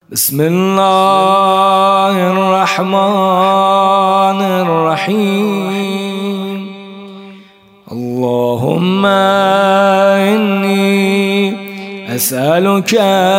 بسم الله الرحمن الرحيم. اللهم إني أسألك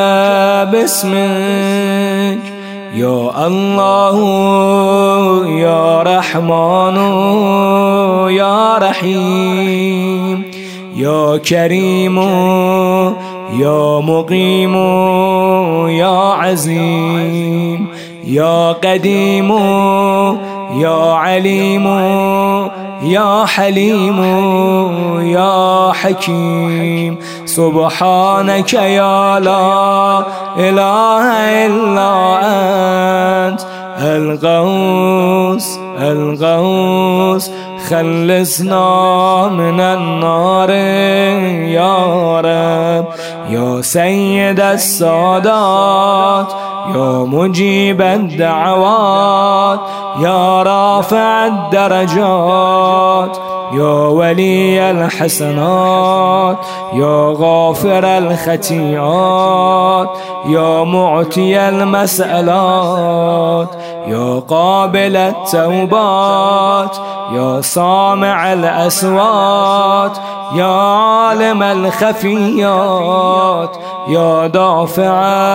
باسمك يا الله يا رحمن يا رحيم يا كريم يا مقيم يا عظيم يا قديم يا عليم يا حليم يا حكيم. سبحانك يا لا إله إلا أنت الغوث الغوث خلصنا من النار يا رب يا سيد السادات يا مجيب الدعوات يا رافع الدرجات يا ولي الحسنات يا غافر الخطيئات يا معطي المسألات يا قابل التوبات يا سامع الأصوات يا عالم الخفيات يا دافع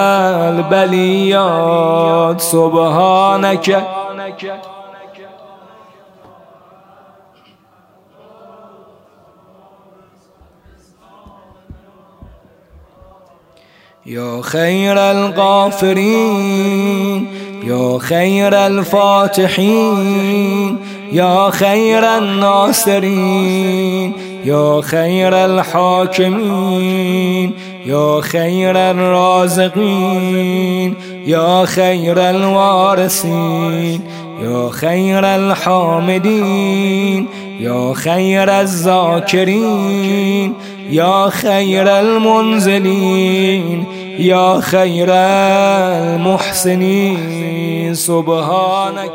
البليات. سبحانك يا خير الغافرين يا خير الفاتحين يا خير الناصرين يا خير الحاكمين يا خير الرازقين يا خير الوارثين يا خير الحامدين يا خير الذاكرين يا خير المنزلين يا خير المحسنين. سبحانك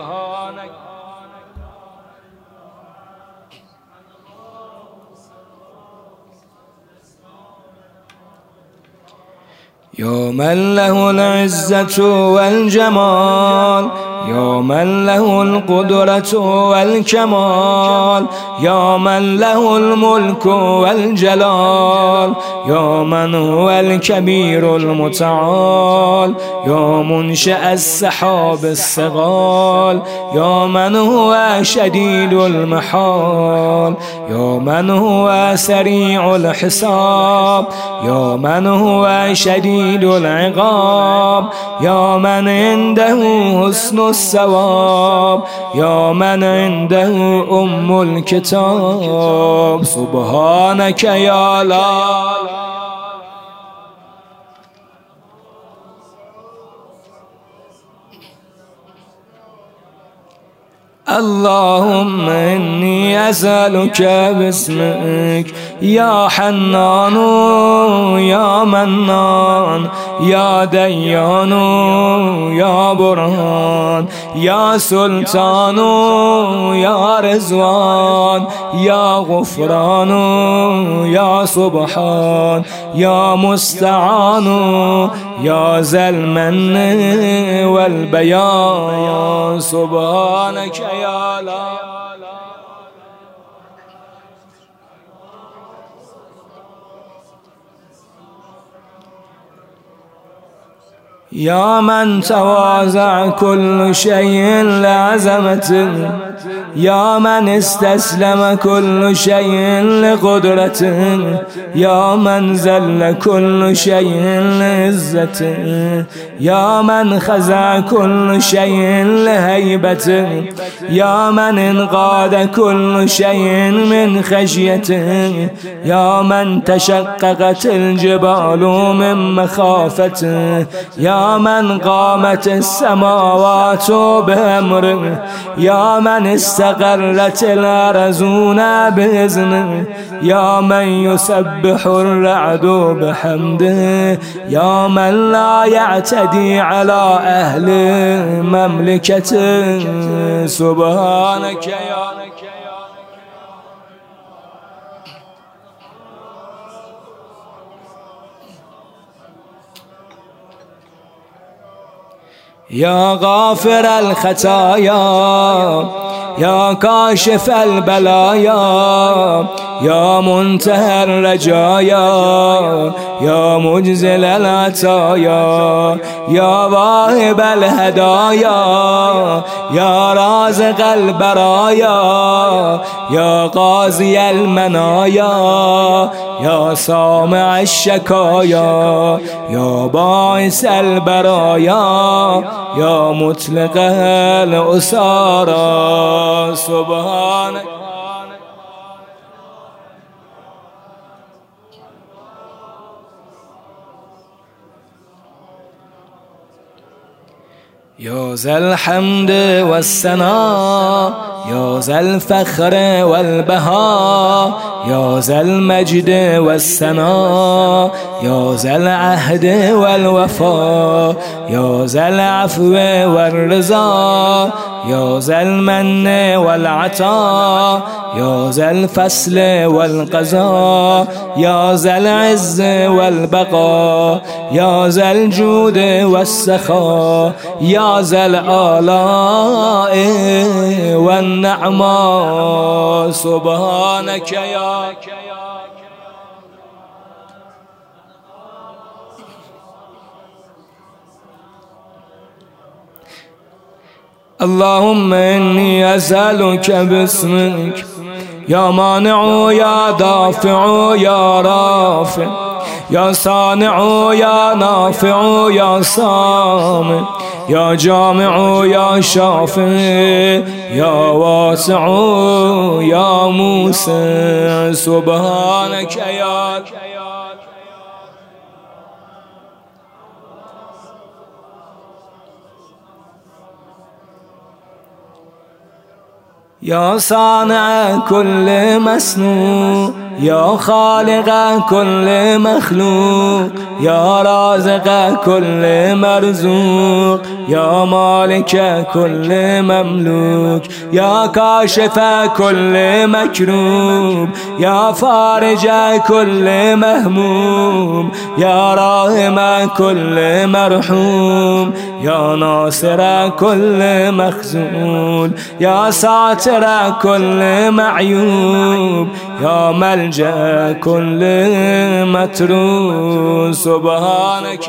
يا من له العزة والجمال يا من له القدرة والكمال يا من له الملك والجلال يا من هو الكبير المتعال يا منشأ السحاب الصغال يا من هو شديد المحال يا من هو سريع الحساب يا من هو شديد العقاب يا من عنده حسن الثواب يا من عنده أم الكتاب. سبحانك يا لا اللهم إني أسألك باسمك يا حنان يا منان يا ديان يا برهان يا سلطان يا رضوان يا غفران يا سبحان يا مستعان يا ذا المن والبيان. سبحانك يا لا يا من تواضع كل شيء لعظمته يا من استسلم كل شيء لقدرته يا من ذل كل شيء لعزته يا من خضع كل شيء لهيبته يا من انقاد كل شيء من خشيته يا من تشققت الجبال من مخافته يا من قامت السماوات بأمره يا من استقرت الأرضون بإذنه يا من يسبح الرعد بحمده يا من لا يعتدي على أهل مملكته. سبحانك يا يا غافر الخطايا يا كاشف البلايا يا منتهى الرجايا يا مجزل العطايا يا واهب الهدايا يا رازق البرايا يا قاضي المنايا يا سامع الشكايا يا باعث البرايا يا مطلق الأسارى سبحانك يا ذا الحمد والثناء يا ذا الفخر والبهاء يا ذا المجد والثناء يا ذا العهد والوفاء يا ذا العفو والرضا يا ذا المن والعطاء يا ذا الفصل والقضاء يا ذا العز والبقاء يا ذا الجود والسخاء يا ذا الآلاء والنعماء سبحانك يا اللهم إني أسألك باسمك يا مانع يا دافع يا رافع يا صانع يا نافع يا صامت يا جامع يا شافع يا واسع يا موسى سبحانك يا يا صانع كل مصنوع يا خالق كل مخلوق يا رازق كل مرزوق يا مالك كل مملوك يا كاشف كل مكروب يا فارج كل مهموم يا راحم كل مرحوم يا ناصر كل مخذول يا ساتر كل معيوب يا ملجأ كل متروك سبحانك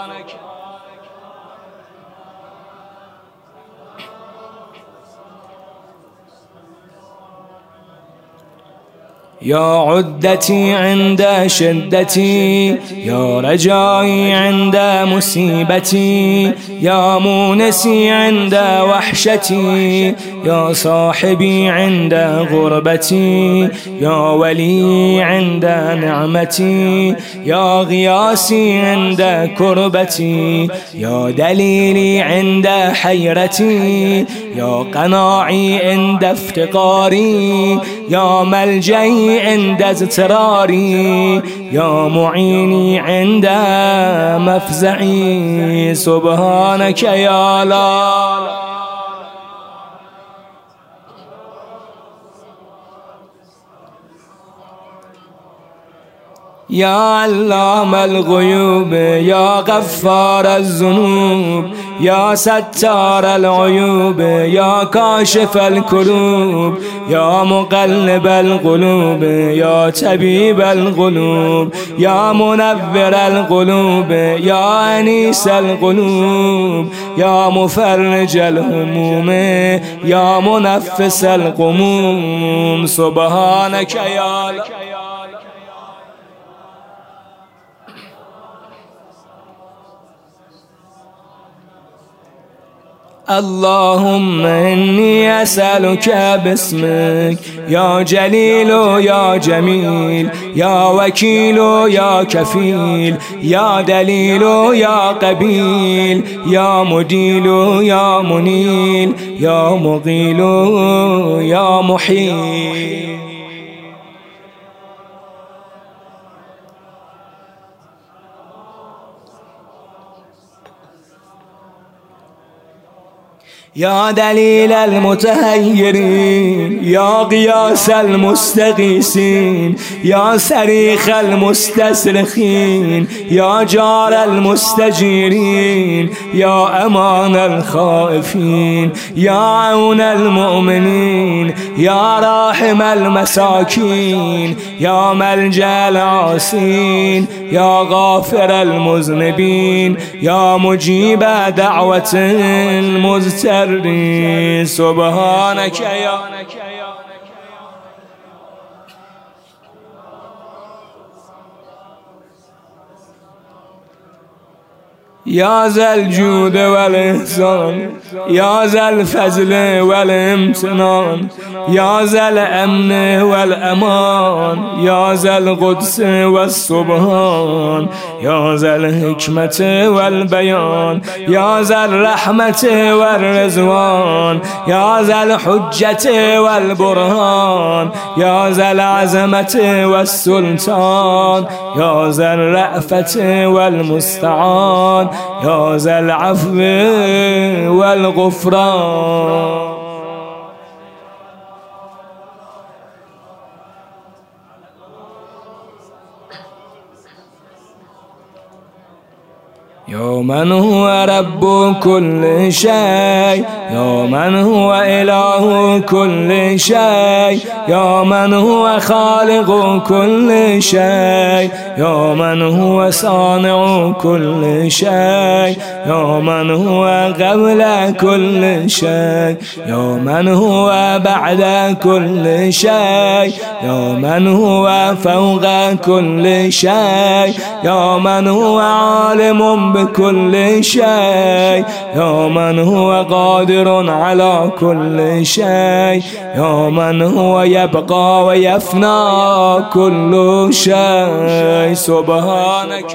يا عدتي عند شدتي يا رجائي عند مصيبتي يا مونسي عند وحشتي يا صاحبي عند غربتي يا ولي عند نعمتي يا غياسي عند كربتي يا دليلي عند حيرتي يا قناعي عند افتقاري يا ملجئي عند اضطراري يا معيني عند مفزعي سبحانك يا الله يا علام الغيوب يا غفار الذنوب يا ستار العيوب يا كاشف الكروب يا مقلب القلوب يا طبيب القلوب يا منور القلوب يا أنيس القلوب يا مفرج الهموم يا منفس الغموم سبحانك يا الله اللهم إني أسألك باسمك يا جليل يا جميل يا وكيل يا كفيل يا دليل يا قبيل يا مديل يا منيل يا مغيل يا محيل يا دليل المتهيرين، يا غياث المستغيثين، يا صريخ المستصرخين، يا جار المستجيرين، يا أمان الخائفين، يا عون المؤمنين، يا راحم المساكين، يا ملجأ العاصين، يا غافر المذنبين، يا مجيب دعوة المضطرين. سبحانك يا يا ذا الجود والإحسان، يا ذا الفضل والامتنان، يا ذا الأمن والأمان، يا ذا القدس والسبحان، يا ذا الحكمة والبيان، يا ذا الرحمة والرضوان، يا ذا الحجة والبرهان، يا ذا العظمة والسلطان، يا ذا الرأفة والمستعان، يا ذا العفو والغفران. يا من هو رب كل شيء، يا من هو إله كل شيء، يا من هو خالق كل شيء، يا من هو صانع كل شيء، يا من هو قبل كل شيء، يا من هو بعد كل شيء، يا من هو فوق كل شيء، يا من هو عالم بكل شيء، يا من هو قادر على كل شيء، يا من هو يبقى ويفنى كل شيء. سبحانك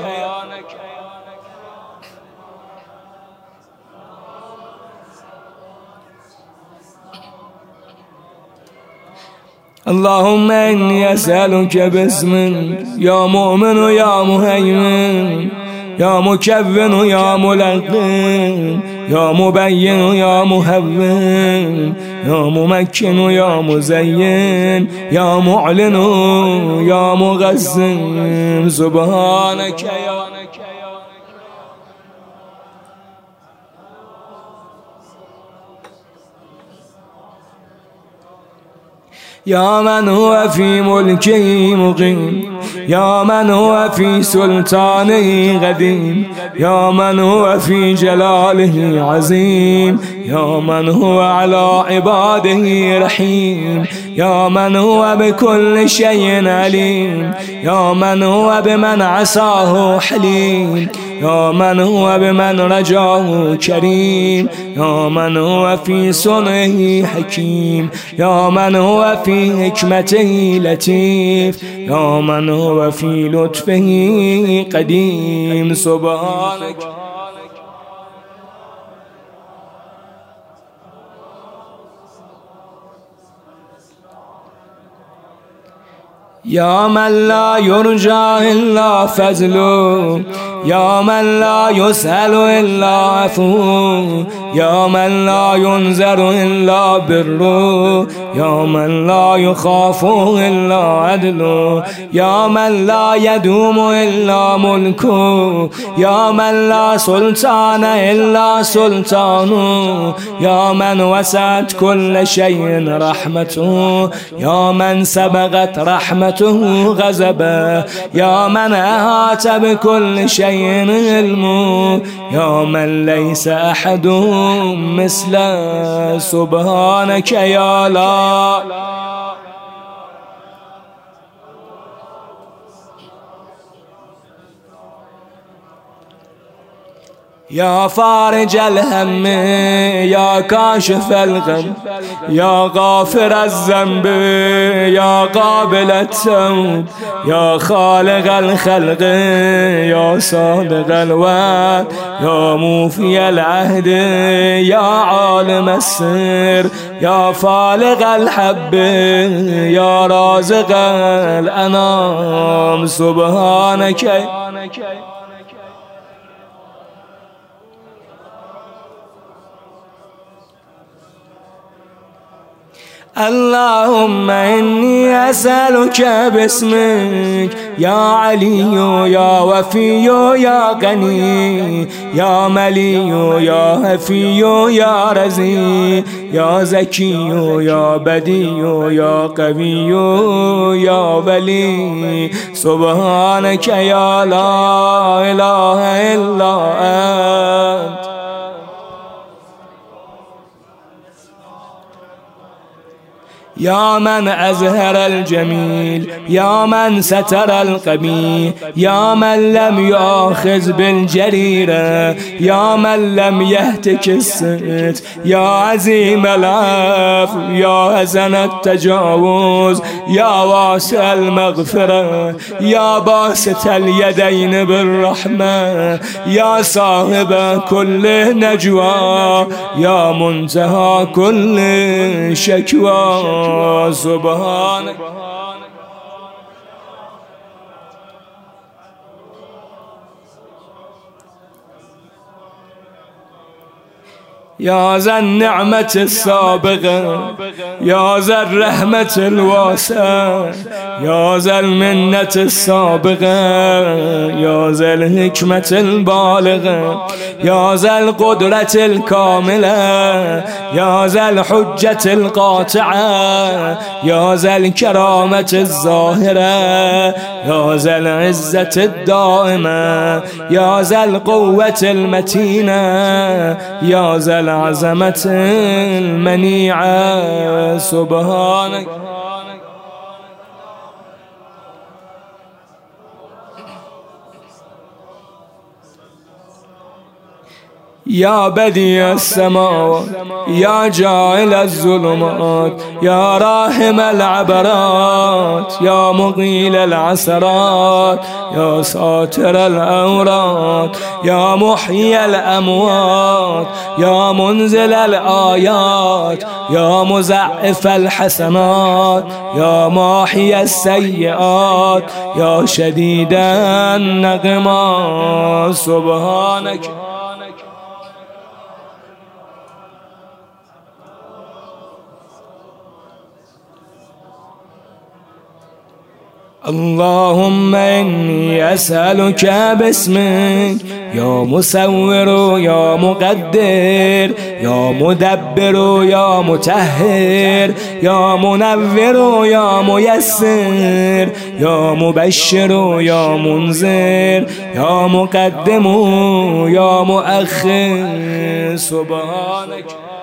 اللهم إني أسألك باسمك يا مؤمن يا مهيمن، يا مكون يا ملقن، يا مبين يا مهون، يا ممكن يا مزين، يا معلن يا مغزن. سبحانك يا من هو في ملكه مقيم، يا من هو في سلطانه قديم، يا من هو في جلاله عظيم، يا من هو على عباده رحيم، يا من هو بكل شيء عليم، يا من هو بمن عصاه حليم، يا من هو بمن رجاه كريم، يا من هو في صنعه حكيم، يا من هو في حكمته لطيف، يا من هو في لطفه قديم. سبحانك يا من لا يرجى إلا فضله، يا من لا يسأل إلا عفوه، يا من لا ينذر إلا بره، يا من لا يخاف إلا عدله، يا من لا يدوم إلا ملكه، يا من لا سلطان إلا سلطانه، يا من وسعت كل شيء رحمته، يا من سبقت رحمته غضبه، يا من أحاط بكل شيء علمه، يا من ليس أحد مثله. سبحانك يا لا يا فارج الهم، يا كاشف الغم، يا غافر الذنب، يا قابل التوب، يا خالق الخلق، يا صادق الوعد، يا موفي العهد، يا عالم السر، يا فالق الحب، يا رازق الأنام. سبحانك اللهم إني أسألك باسمك يا علي يا وفي يا غني يا ملي يا هفي يا رزي يا زكي يا بدي يا قوي يا ولي سبحانك يا لا إله إلا أنت. يا من أزهر الجميل يا من ستر القبيح يا من لم يؤاخذ بالجريرة يا من لم يهتك الست يا عزيم العفو يا حسن التجاوز يا واسع المغفرة يا باسط اليدين بالرحمة يا صاحب كل نجوى يا منتهى كل شكوى سبحانك. يا ذا النعمة السابقة يا ذا الرحمة الواسعة يا ذا المنة السابقة يا ذا الحكمة البالغة يا ذا القدرة الكاملة يا ذا الحجة القاطعة يا ذا الكرامة الظاهرة يا ذا العزة الدائمة يا ذا القوة المتينة يا ذا العظمة المنيعة سبحانك. يا بديع السماوات يا جاعل الظلمات يا راحم العبرات يا مقيل العثرات يا ساتر الأورات يا محيي الأموات يا منزل الآيات يا مزعف الحسنات يا ماحي السيئات يا شديد النقمات سبحانك. اللهم إني أسألك باسمك يا مصور يا مقدر يا مدبر يا مطهر يا منور يا ميسر يا مبشر يا منذر يا مقدم يا مؤخر سبحانك.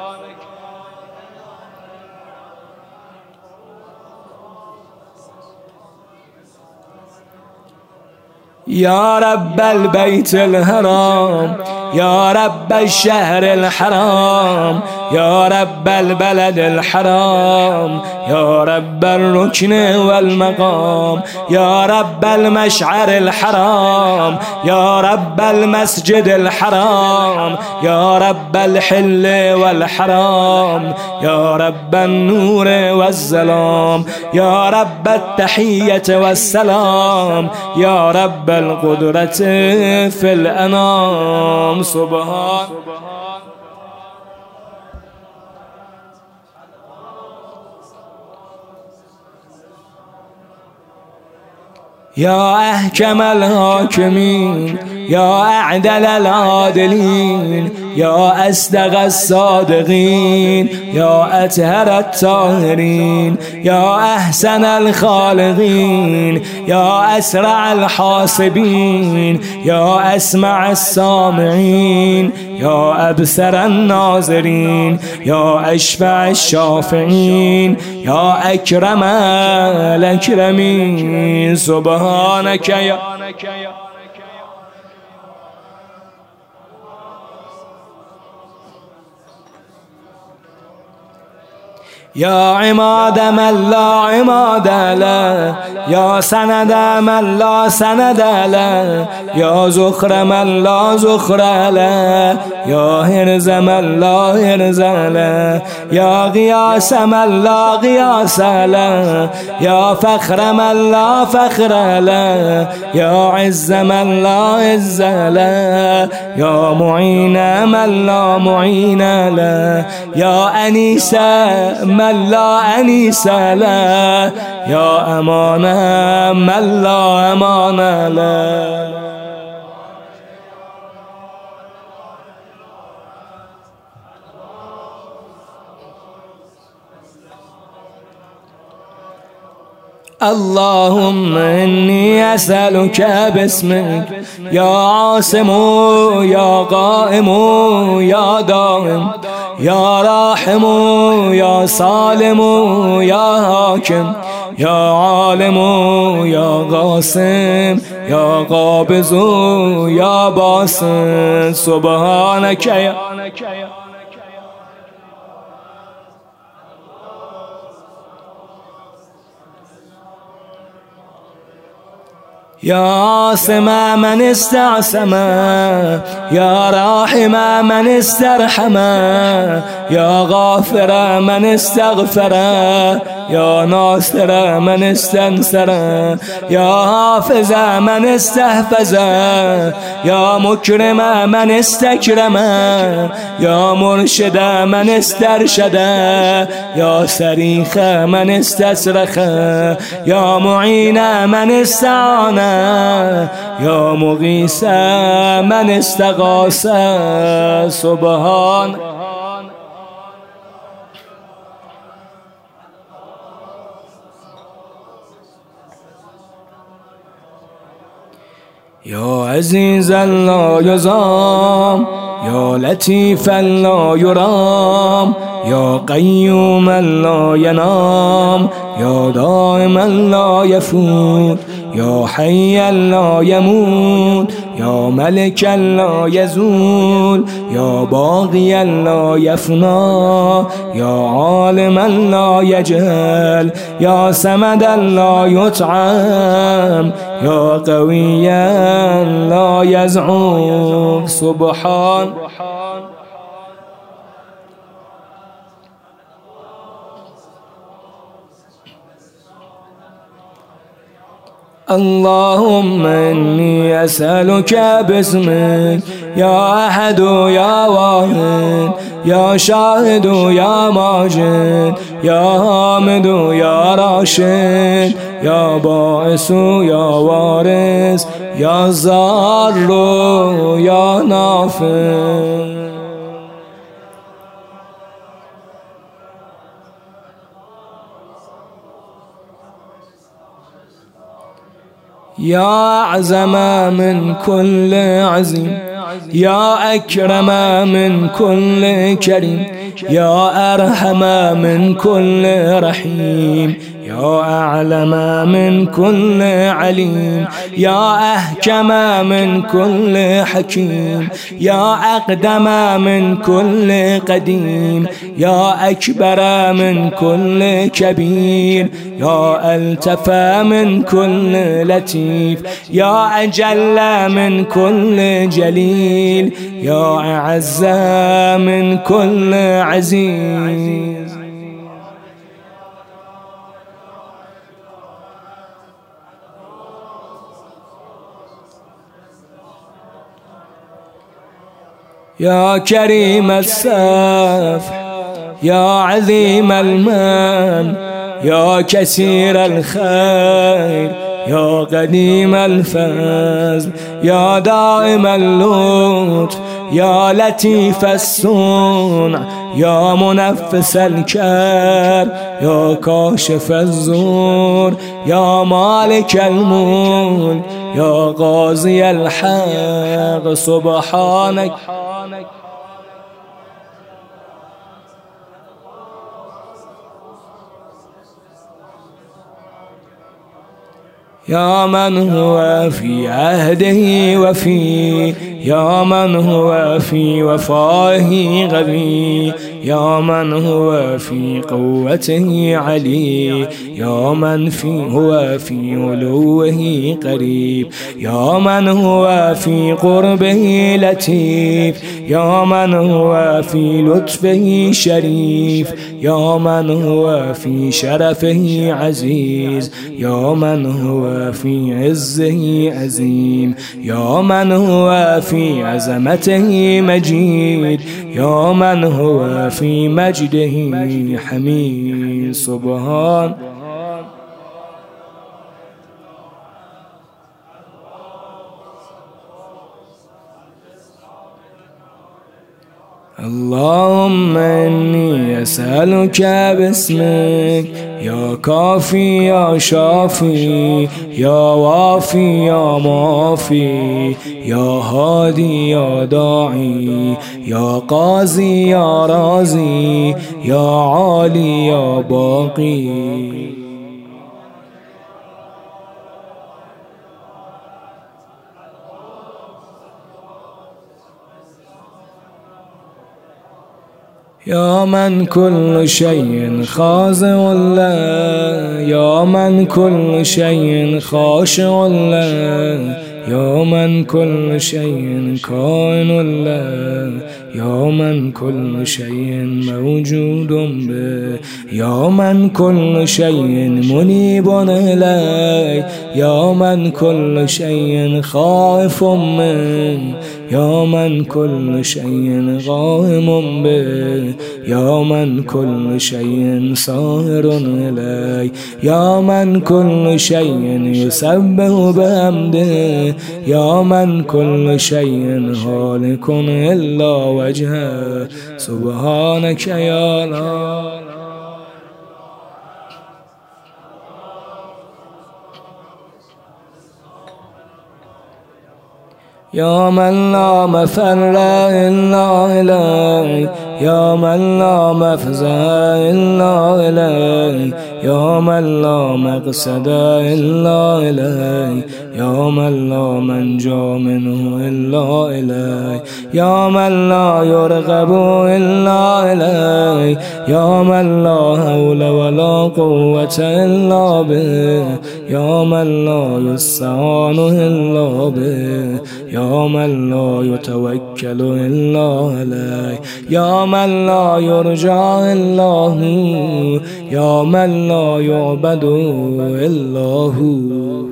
يا رب البيت الحرام يا رب الشهر الحرام يا رب البلد الحرام يا رب الركن والمقام يا رب المشعر الحرام يا رب المسجد الحرام يا رب الحل والحرام يا رب النور والظلام يا رب التحية والسلام يا رب القدرة في الأنام سبحان. يا أحكم الحاكمين يا أعدل العادلين يا أصدق الصادقين يا أطهر الطاهرين يا أحسن الخالقين يا أسرع الحاسبين يا أسمع السامعين يا أبصر الناظرين يا أشفع الشافعين يا أكرم الأكرمين سبحانك يا. يا عماد من لا عماد له يا سند من لا سند له، يا زخر من لا زخر له، يا هرز من لا هرز له، يا غياس من لا غياس له، يا فخر من لا فخر له، يا عز من لا عز له، يا معين من لا معين له، يا أنيس من لا أنيس له، يا أمان من لا أمان له. اللهم إني أسألك باسمك يا عاصم يا قائم يا دائم يا راحم يا سالم يا حاكم يا عالم يا قاسم يا قابض يا باسط سبحانك يا عاصم من استعصم يا راحم من استرحم يا غافر من استغفر يا ناصر من استنصر يا حافظ من استحفظ يا مكرم من استكرم يا مرشد من استرشد يا صريخ من استصرخ يا معين من استعان يا مغيث من استغاث سبحان يا عزيزا لا يزام يا لطيفا لا يرام يا قيوما لا ينام يا دائما لا يفوت يا حيا لا يموت يا ملكا لا يزول يا باغيا لا يفنى يا عالما لا يجهل يا سمدا لا يطعم يا قويا لا يزعم سبحان اللهم إني أسألك باسمك يا أحد يا واحد يا شاهد يا ماجد يا حامد يا راشد يا باعث يا وارث يا ضار يا نافع يا أعظم من كل عظيم يا أكرم من كل كريم يا أرحم من كل رحيم يا أعلم من كل عليم يا أحكم من كل حكيم يا أقدم من كل قديم يا أكبر من كل كبير يا ألطف من كل لطيف يا أجل من كل جليل يا أعز من كل عزيز يا كريم السفح يا عظيم المن يا كثير الخير يا قديم الفضل يا دائم اللطف يا لطيف الصنع يا منفس الكر يا كاشف الزور يا مالك الملك يا قاضي الحق سبحانك يا من هو في عهده وفي يا من هو في وفائه غبي، يا من هو في قوته علي، يا من هو في علوه قريب، يا من هو في قربه لطيف، يا من هو في لطفه شريف، يا من هو في شرفه عزيز، يا من هو في عزه عظيم، يا من هو في عظمته مجيد، يا من هو في مجده حميد. سبحان اللهم إني أسألك باسمك يا كافي يا شافي يا وافي يا مافي يا هادي يا داعي يا قاضي يا رازي يا عالي يا باقي. يا من كل شيء خاضع له، يا من كل شيء خاشع له، يا من كل شيء كائن له، يا من كل شيء موجود به، يا من كل شيء منيب إليه، يا من كل شيء خائف منه، يا من كل شيء قائم به، يا من كل شيء ساهر إليه، يا من كل شيء يسبح بحمده، يا من كل شيء هالك إلا وجهه. سبحانك يا الله. يا من لا مفر إلا إليك، يا من لا مفزع إلا إليك، يا من لا مقصد إلا إليك، يا من لا منجا منه إلا إليك، يا من لا يرغب إلا إليك، يا من لا حول ولا قوة إلا به، يا من لا يستعان إلا به، يا من لا يتوكل إلا عليه، يا من لا يرجى إلا هو، يا من لا يعبد إلا هو.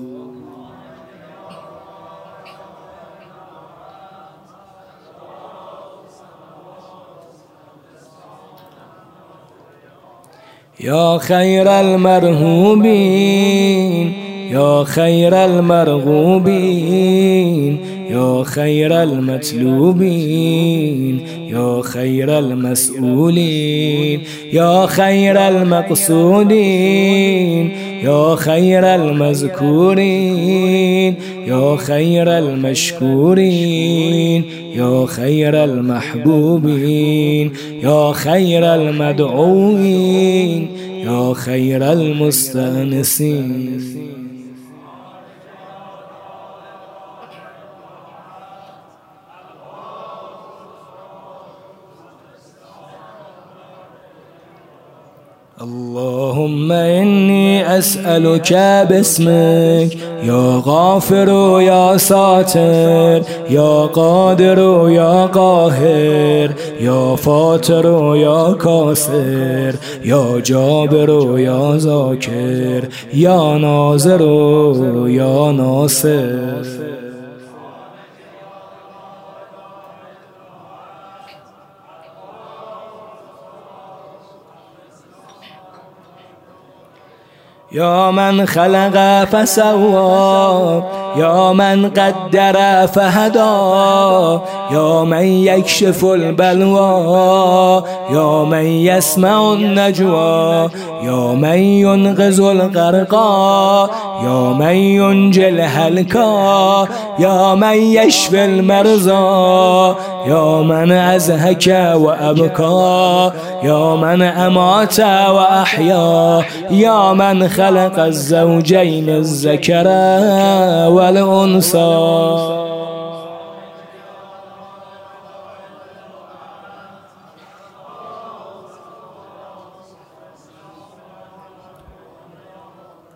يا خير المرهوبين، يا خير المرغوبين، يا خير المطلوبين، يا خير المسؤولين، يا خير المقصودين، يا خير المذكورين، يا خير المشكورين، يا خير المحبوبين، يا خير المدعوين، يا خير المستأنسين. اللهم إني أسألك باسمك يا غافر يا ساتر يا قادر يا قاهر يا فاتر يا كاسر يا جابر يا ذاكر يا ناظر يا ناصر. يا من خلق فسوى يا من قدر فهدى يا من يكشف البلوى يا من يسمع النجوى يا من ينقذ الغرقى يا من ينجي الهلكى يا من يشفي المرضى يا من أزهك وأبكى يا من أمات وأحيا يا من خلق الزوجين الذكر والأنثى.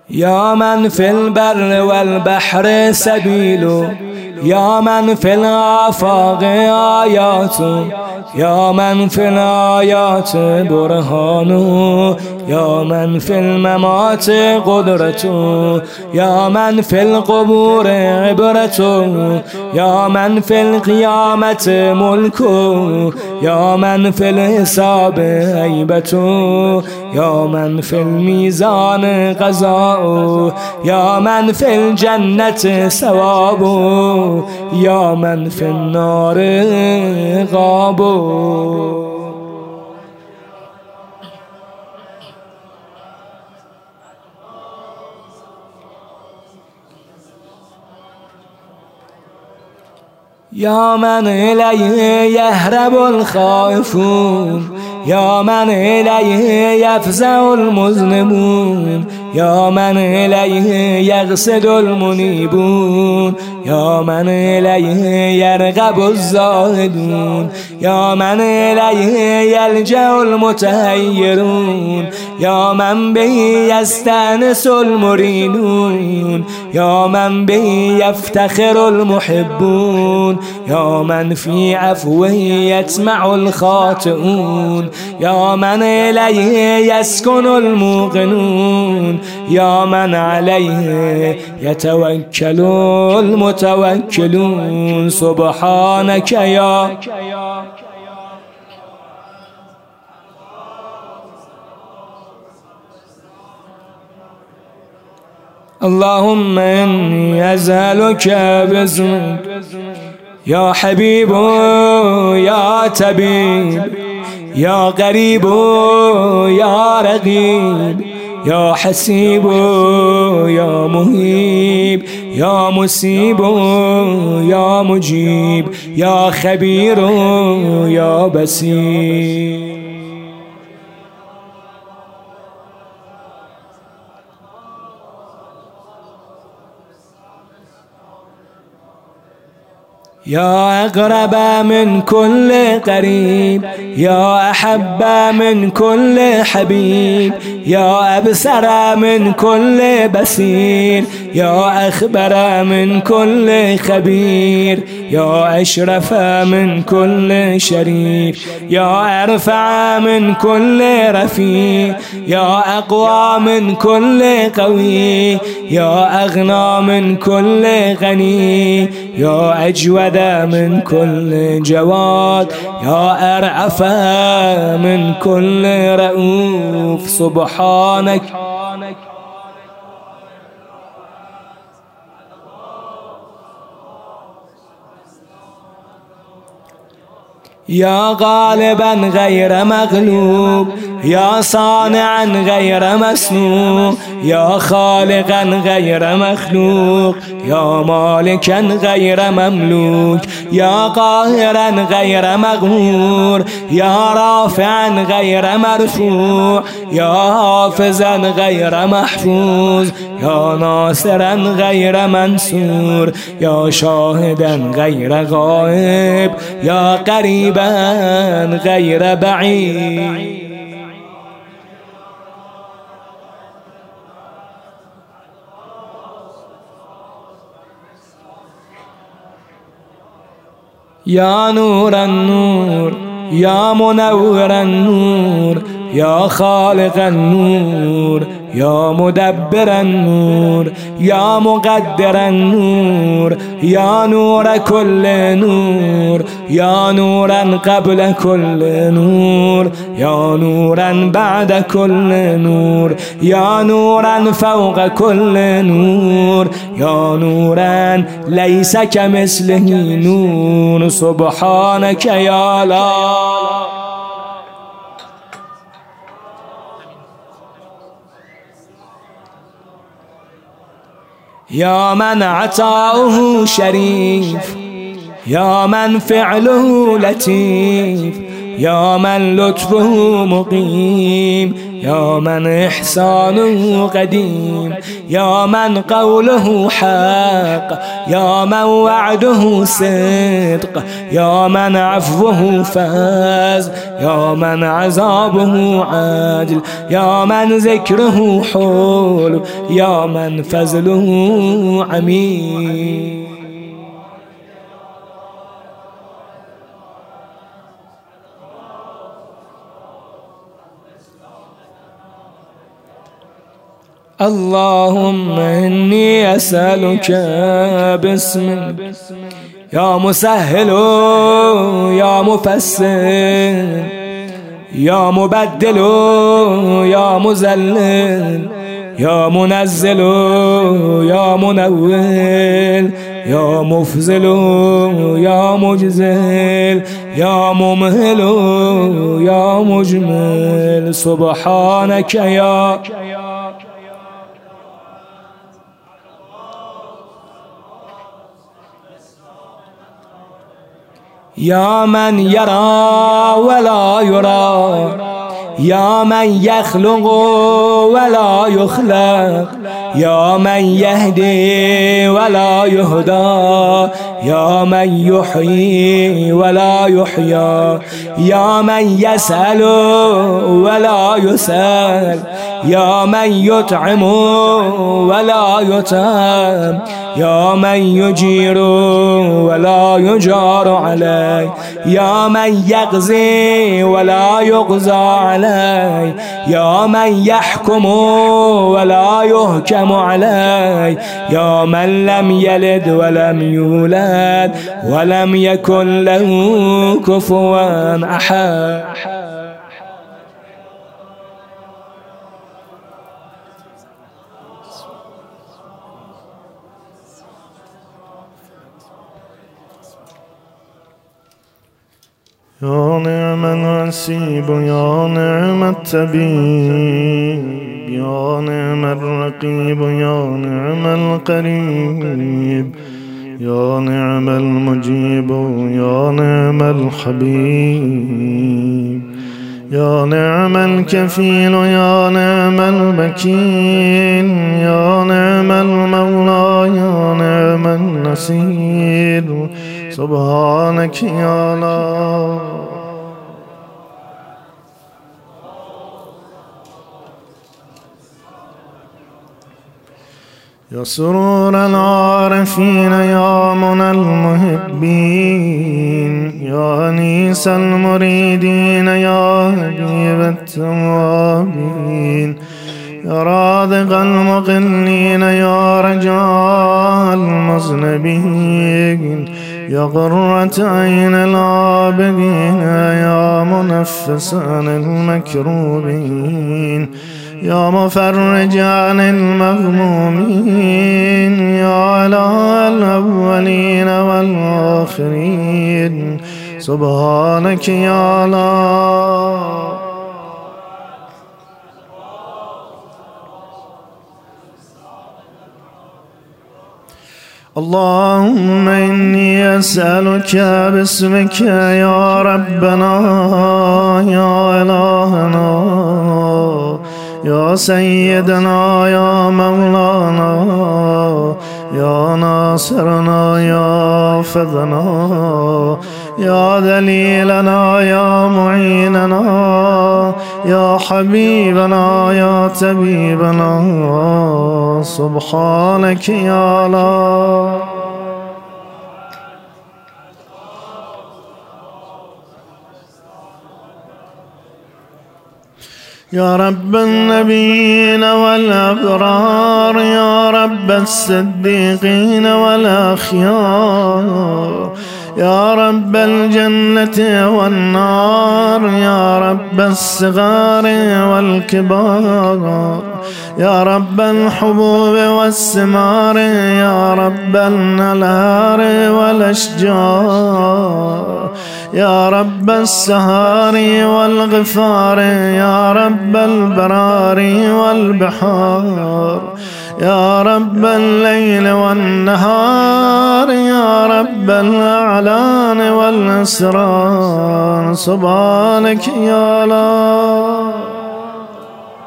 يا من في البر والبحر سبيل، يا من في الآفاق آيات، يا من في الآيات برهان، يا من في الممات قدرة، يا من في القبور عبرة، يا من في القيامة ملك، يا من في الحساب هيبة، يا من في الميزان قضاء، يا من في الجنة ثواب، يا من في النار غاب. يا من إليه يهرب الخائفون، يا من إليه يفزع المذنبون، يا من إليه يغسل المنيبون، يا من إليه يرغب الزاهدون، يا من إليه يلجأ المتهيرون، يا من به يستأنس المريدون، يا من به يفتخر المحبون، يا من في عفوه يطمع الخاطئون، يا من إليه يسكن الموقنون، يا من عليه يتوكل المتوكلون. سبحانك يا اللهم إني أسألك باسمك يا حبيب يا طبيب يا قريب يا رقيب يا حسيب يا مهيب يا مسيب يا مجيب يا خبير يا بصير. يا أقرب من كل قريب، يا أحب من كل حبيب، يا أبصر من كل بصير، يا أخبر من كل خبير، يا أشرف من كل شريف، يا أرفع من كل رفيع، يا أقوى من كل قوي، يا أغنى من كل غني، يا أجود من كل جواد، يا أرعف من كل رؤوف. سبحانك يا غالبا غير مغلوب، يا صانعا غير مسنوع، يا خالقا غير مخلوق، يا مالكا غير مملوك، يا قاهرا غير مقهور، يا رافعا غير مرفوع، يا حافظا غير محفوظ، يا ناصرا غير منصور، يا شاهدا غير غائب، يا قريبا غير بعيد. يا نور النور، يا منور النور، يا خالق النور، يا مدبر النور، يا مقدر النور، يا نور كل نور، يا نورا قبل كل نور، يا نورا بعد كل نور، يا نورا فوق كل نور، يا نورا ليس كمثله نور. سبحانك يا الله. يا من عطاؤه شريف، يا من فعله لطيف، يا من لطفه مقيم، يا من إحسانه قديم، يا من قوله حق، يا من وعده صدق، يا من عفوه فاز، يا من عذابه عادل، يا من ذكره حول، يا من فضله عميم. اللهم إني أسألك باسمك يا مسهل يا مفسر يا مبدل يا مذلل يا منزل يا منول يا مفزل يا مجزل يا ممهل يا مجمل. سبحانك يا من يرى ولا يرى، يا من يخلق ولا يخلق، يا من يهدي ولا يهدى، يا من يحيي ولا يحيى، يا من يسأل ولا يسأل، يا من يطعم ولا يطعم، يا من يجير ولا يجار عليه، يا من يقضي ولا يقضى عليه، يا من يحكم ولا يحكم عليه، يا من لم يلد ولم يولد ولم يكن له كفوا أحد. يا نعم النسيب يا نعم الطبيب، يا نعم الرقيب يا نعم القريب، يا نعم المجيب يا نعم الحبيب، يا نعم الكفيل يا نعم الوكيل، يا نعم المولى يا نعم النصير. سبحانك يا الله. يا سرور العارفين يا منى المحبين، يا أنيس المريدين يا حبيب التوابين، يا رازق المقلين يا رجاء المذنبين، يا قرة عين العابدين يا منفس عن المكروبين، يا مفرج عن المغمومين، يا إله الأولين والآخرين. سبحانك يا الله. اللهم إني أسألك باسمك يا ربنا يا إلهنا يا سيدنا يا مولانا يا ناصرنا يا فضلنا يا ذليلنا يا معيننا يا حبيبنا يا طبيبنا. سبحانك يا الله. يا رب النبيين والأبرار، يا رب الصديقين والأخيار، يا رب الجنة والنار، يا رب الصغار والكبار، يا رب الحبوب والثمار، يا رب النهار والأشجار، يا رب السهار والغفار، يا رب البرار والبحار، يا رب الليل والنهار، يا رب الأعلان والأسرار. سبحانك يا الله.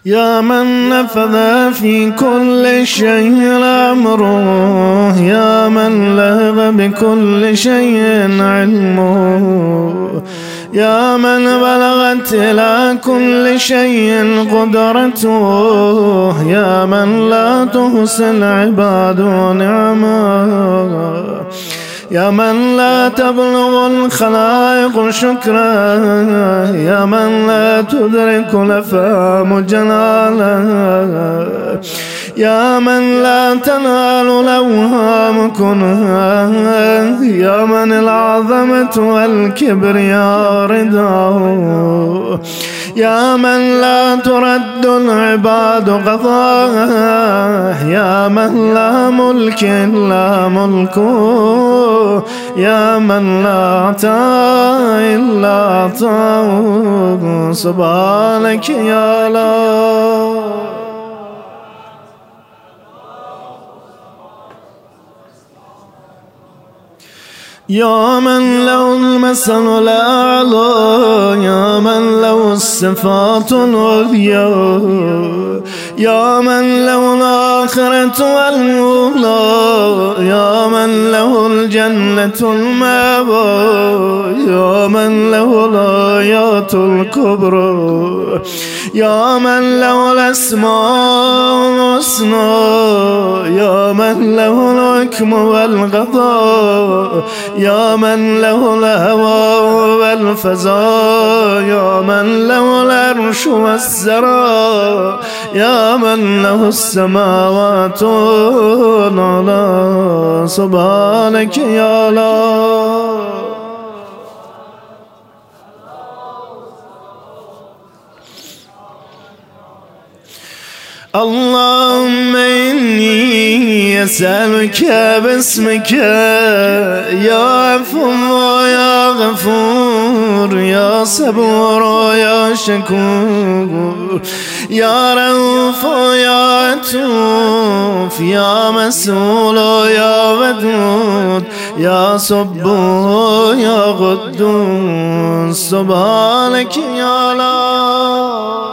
يا من نفذ في كل شيء أمره، يا من لغى بكل شيء علمه، يا من بلغت إلى كل شيء قدرته، يا من لا تحصي العباد نعمه، يا من لا تبلغ الخلائق شكرا، يا من لا تدرك الأفهام جلاله، يا من لا تنال الأوهام كنها، يا من العظمة والكبرياء رداه، يا من لا ترد العباد قضاه، يا من لا ملك إلا ملكه، يا من لا عطاء إلا عطاؤه، سبحانك يا الله. يا من له المثل الأعلى، يا من له الصفات العليا، يا من له الآخرة والأولى، يا من له الجنة المأوى، يا من له الآيات الكبرى، يا من له الأسماء الحسنى، يا من له الحكم والقضاء، يا من له الهوى والفزاء، يا من له العرش والثرى، يا من له السماوات العلى، سبحانك يا الله. اللهم إني أسألك باسمك يا عفو يا غفور، يا صبور يا شكور، يا رؤوف يا عطوف، يا مسؤول يا ودود، يا صبور يا قدوس، سبحانك يا الله.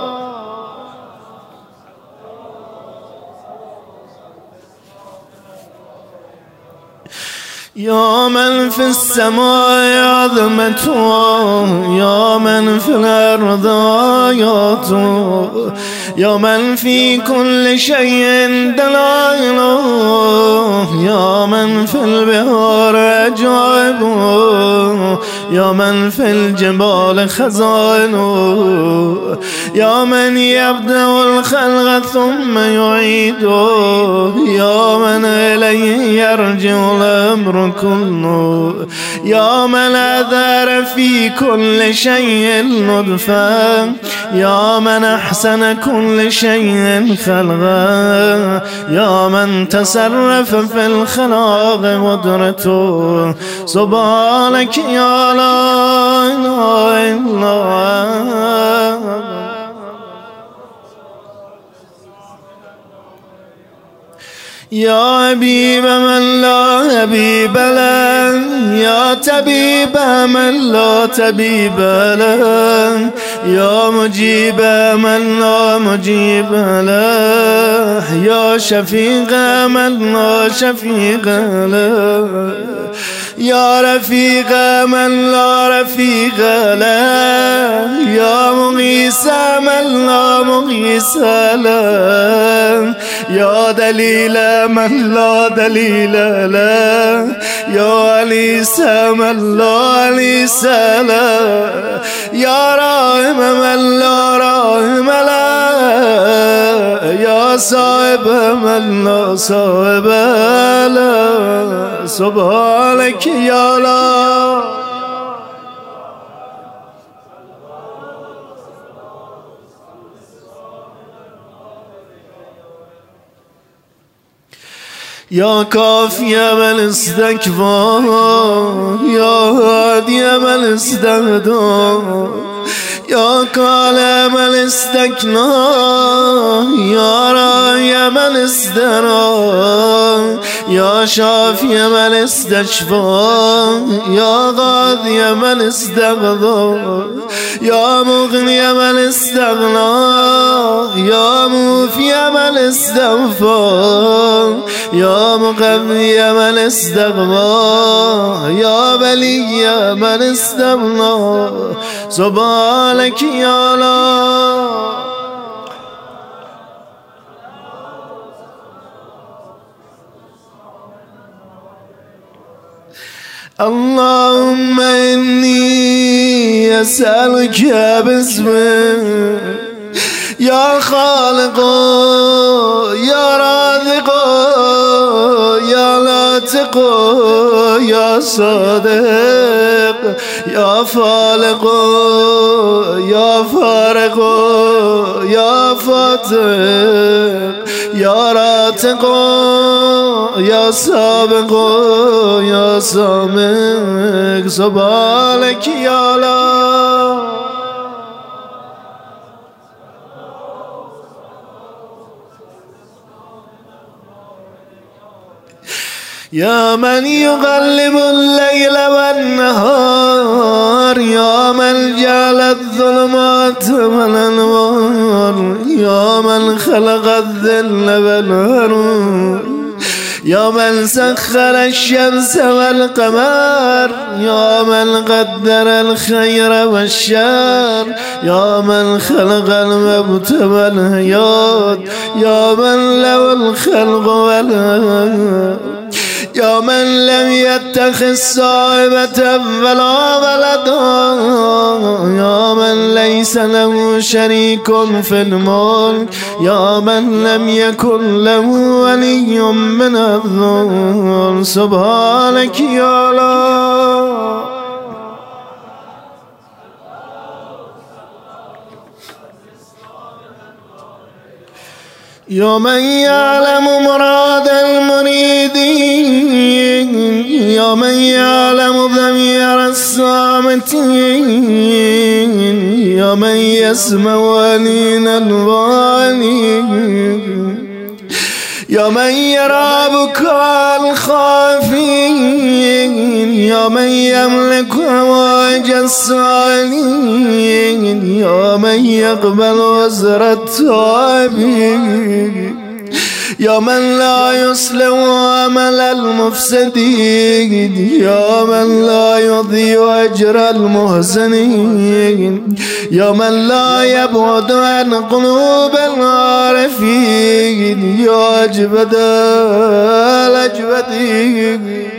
يا من في السماء عظمته، يا من في الأرض آياته، يا من في كل شيء دلائله، يا من في البحار عجائبه، يا من في الجبال خزائنه، يا من يبدأ الخلق ثم يعيده، يا من إليه يرجع الأمر كله، يا من أدار في كل شيء لطفا، يا من أحسن كل شيء خلقا، يا من تصرف في الخلاق قدرته، سبحانك يا لا إله إلا أنت. يا حبيب من لا حبيب له، يا طبيب من لا طبيب له، يا مجيب من لا مجيب له، يا شفيق من لا شفيق له، يا رفيق من لا رفيق له، يا مغيث من لا مغيث له، يا دليل من لا دليل له، يا عليس من لا عليس له، يا راحم من لا راحم له، يا صاحب من لا صاحب له، سبحانك يا الله. يا كافي من استكبر، يا هادي من استهدى، يا قال من استكنى، يا راي من ازدرى، يا شافي من استشفى يا غاضي من استغضى يا مغني من استغنى يا موفي من استغفى يا مقوي من استغفى يا ولي من استغنى سبحانك يا الله. اللهم إني أسألك باسمك يا خالق يا رازق يا لاتق يا صادق يا فالق يا فارق يا فاتق يا راتق يا سابق يا سامق سبحانك يا الله. يا من يقلب الليل والنهار يا من جعل الظلمات والأنوار يا من خلق الذل والهرور يا من سخر الشمس والقمر يا من قدر الخير والشر يا من خلق الموت والحياة يا من له الخلق والحياة يا من لم يتخذ صاحبة ولا ولدا يا من ليس له شريك في الملك يا من لم يكن له ولي من الذل سبحانك يا الله. يا من يعلم مراد المريدين يا من يعلم ضمير الصامتين يا من يسمع أنين الوالين يا من يرى بكاء الخافين يا من يملك هواج السائلين يا من يقبل وزر التائبين يا من لا يصلح عمل المفسدين يا من لا يضيع أجر المحسنين يا من لا يبعد عن قلوب العارفين يا أجود الأجودين.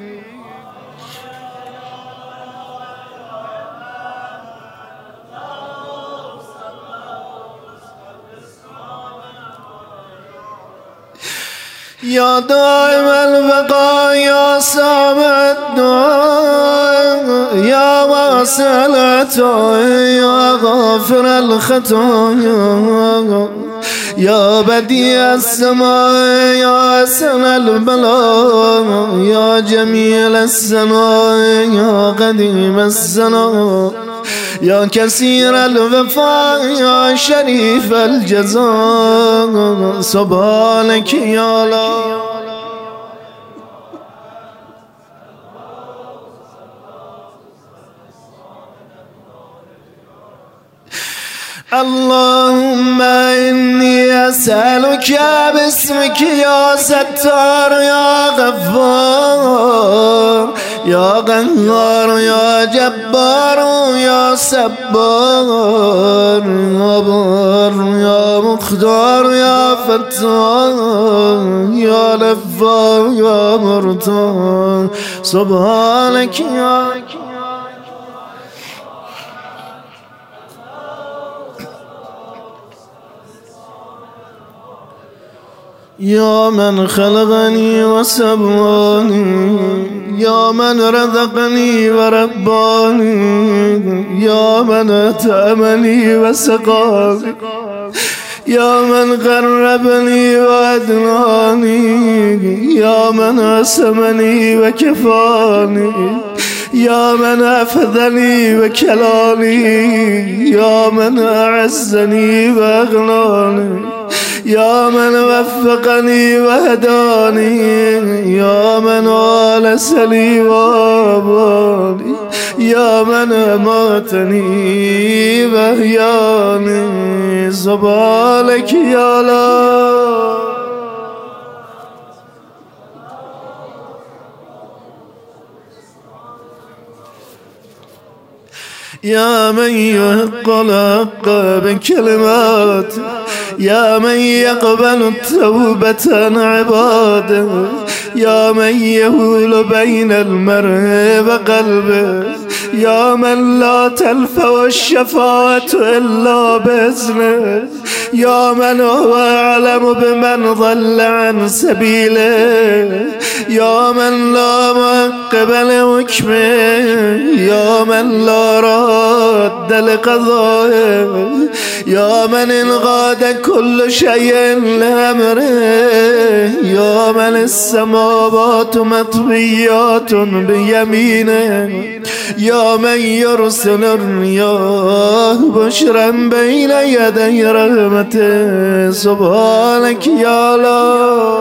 يا دائم البقاء يا سامع الدعاء يا واسع العطاء يا غافر الخطايا يا بديع السماء يا حسن البلاء يا جميل السماء يا قديم السناء يا كثير الوفاء يا شريف الجزاء سبحانك يا الله. اللهم إني أسألك باسمك يا ستار يا غفار يا قهار يا جبار يا سبار يا بار يا مختار يا فتار يا لفار يا مرتار سبحانك يا يا من خلقني وسباني يا من رزقني ورباني يا من أتأمني وسقاني يا من قربني وأدناني يا من أسمني وكفاني يا من أفذني وكلاني يا من أعزني وأغناني يا من وفقني وهداني، يا من آلسني واباني، يا من أماتني وأحياني. سبحانك يا الله. يا من يحق الحق بكلمات، يا من يقبل التوبة عن عباده، يا من يهول بين المرء وقلبه، يا من لا تنفع الشفاعة إلا بإذنه، يا من هو أعلم بمن ضل عن سبيله، يا من لا معقب لحكمه، يا من لا راد لقضائه، يا من انقاد كل شيء لأمره، يا من السماوات مطويات بيمينه، يا من يرسل الرياح بشرا بين يدي رحمته. سبحانك يا الله.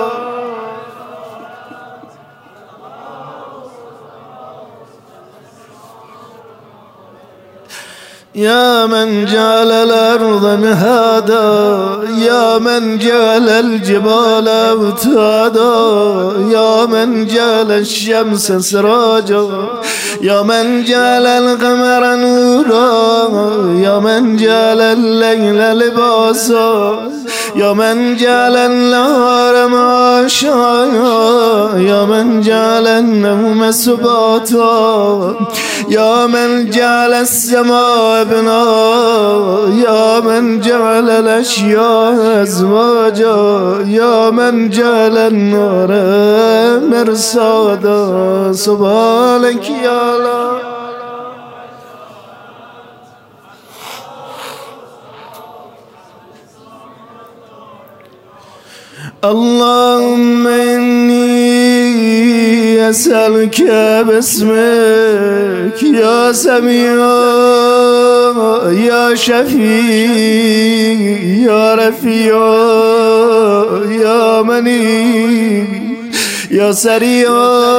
يا من جعل الأرض مهادا، يا من جعل الجبال أوتادا، يا من جعل الشمس سراجا، يا من جعل القمر نورا، يا من جعل الليل لباسا، يا من جعل النهار معاشا، يا من جعل النوم سباتا، يا من جعل السماء بناء، يا من جعل الأشياء أزواجا، يا من جعل النار مرصادا. سبحانك يا الله. اللهم إني أسألك باسمك يا سميع يا شفيع يا رفيع يا منيع يا سريع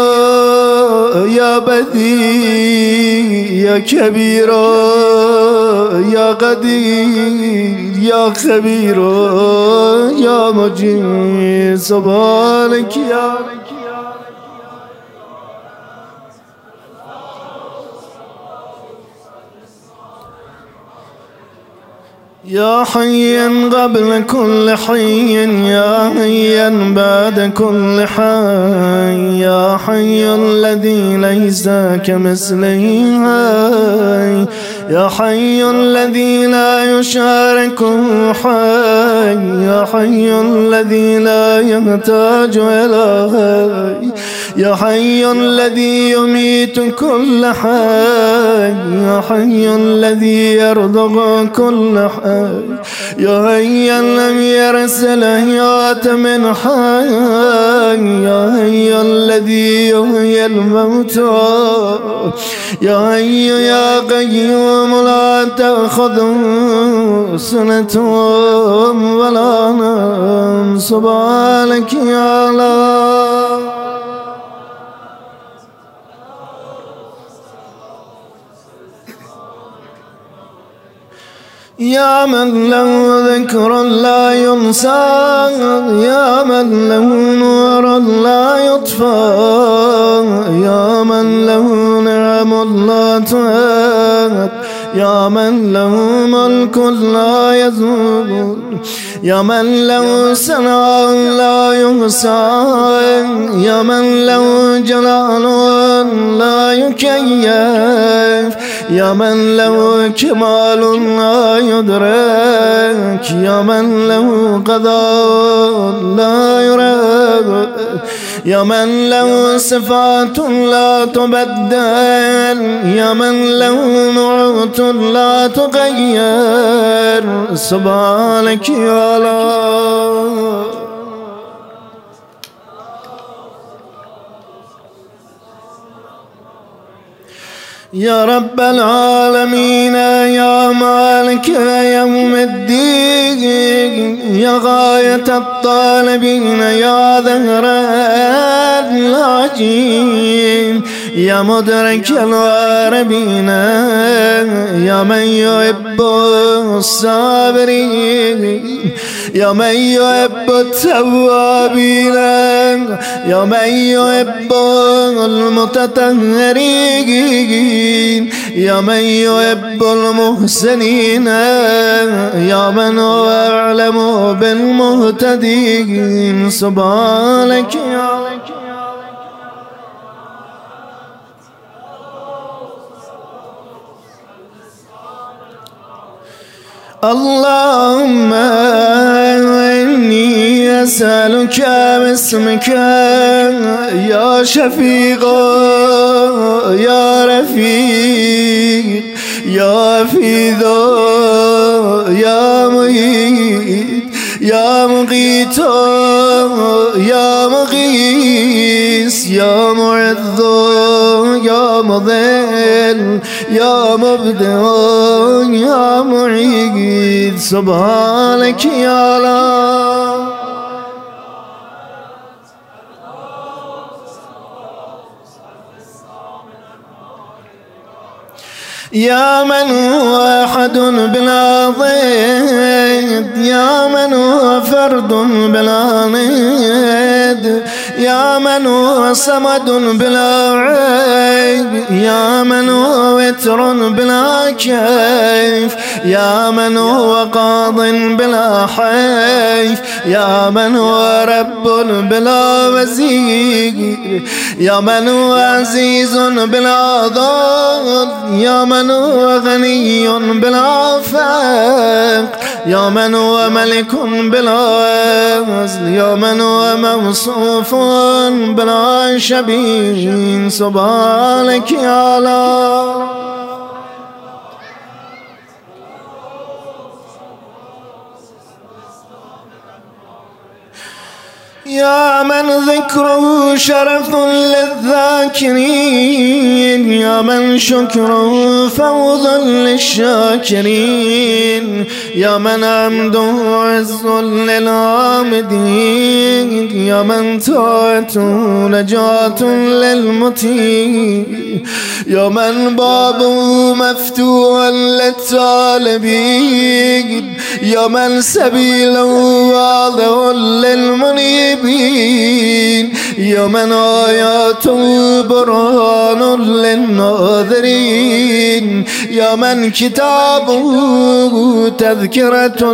يا بديع يا كبير يا قدير يا خبير يا مجيد. سبحانك يا يا حيا قبل كل حي، يا حيا بعد كل حي، يا حي الذي ليس كمثله حي، يا حي الذي لا يشاركه حي، يا حي الذي لا يحتاج إلى حي، يا حي الذي يميت كل حي، يا حي الذي يرزق كل حي، يا حي لم يرسل حياة من حي، يا حي الذي يحيي الموتى، يا حي يا قيوم لا تأخذه سنة ولا نوم. سبحانك يا الله. يا من له ذكر لا ينسى، يا من له نور لا يطفى، يا من له نعم لا تعد، يا من له ملك لا يزول، يا من له سناء لا يحصى، يا من له جلال لا يكيف، يا من له كمال لا يدرك، يا من له قضاء لا يرد، يا من له صفات لا تبدل، يا من له نعوت لا تغير. سبحانك يا الله. يا رب العالمين يا مالك يوم الدين يا غاية الطالبين يا ظهر اللاجين يا مدرك الغاربين يا من يحب الصابرين يا من يحب التوابين يا من يحب المتطهرين يا من يحب المحسنين يا من هو أعلم بالمهتدين سبحانك يا اللهم إني أسألك باسمك يا شفيق يا رفيق يا حفيظ يا مغيث يا مغيث يا مغيث يا معذ يا مضل يا مبدع يا معيد سبحانك يا الله يا من هو أحد بلا ضد يا من هو فرد بلا ند يا من هو صمد بلا عيب يا من هو وتر بلا كيف يا من هو قاض بلا حيف يا من هو رب بلا وزير يا من هو عزيز بلا ضد يا من هو غني بلا فقر يا من هو ملك بلا وزن يا من هو موصوف بلا شبيه سبحانك يا الله يا من ذكره شرف للذاكرين يا من شكره فوض للشاكرين يا من عمده عز للعامدين يا من طاعته نجاة للمطيع يا من بابه مفتوح للطالبين يا من سبيله واضح للمنيب يا من آياته برهان للناظرين يا من كتابه تذكرة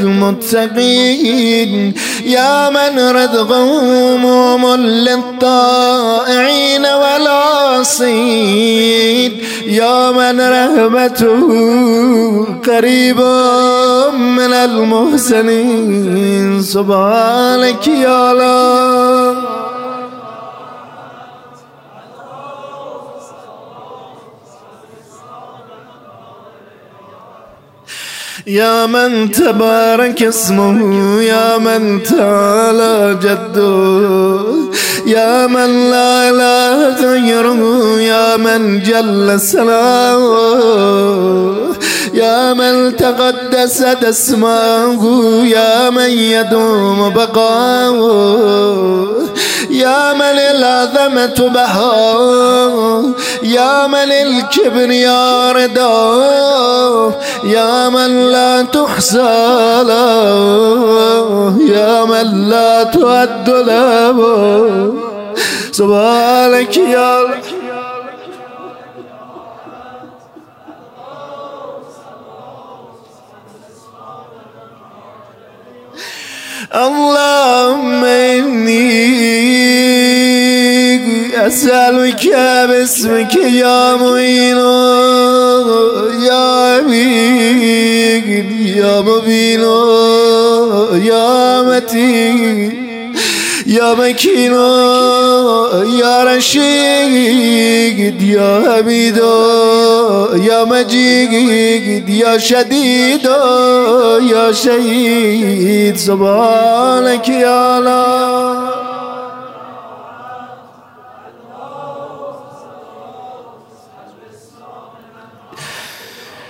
للمتقين يا من رزقه موم للطائعين والعاصين يا من رحمته قريب من المحسنين سبحانك يا الله يا من تبارك اسمه يا من تعالى جده يا من لا إله غيره يا من جل سلامه يا من تقدست اسماءه يا من يدوم بقاؤه يا من العظمة بهاء يا من الكبرياء رداء يا من لا تحصى له يا من لا تعد له سبحانك يا الله اللهم إني أسألك باسمك يا معين يا أمين يا مبين يا متين يا مكين يا رشيد يا حميد يا مجيد يا شديد يا شهيد سبحانك يا الله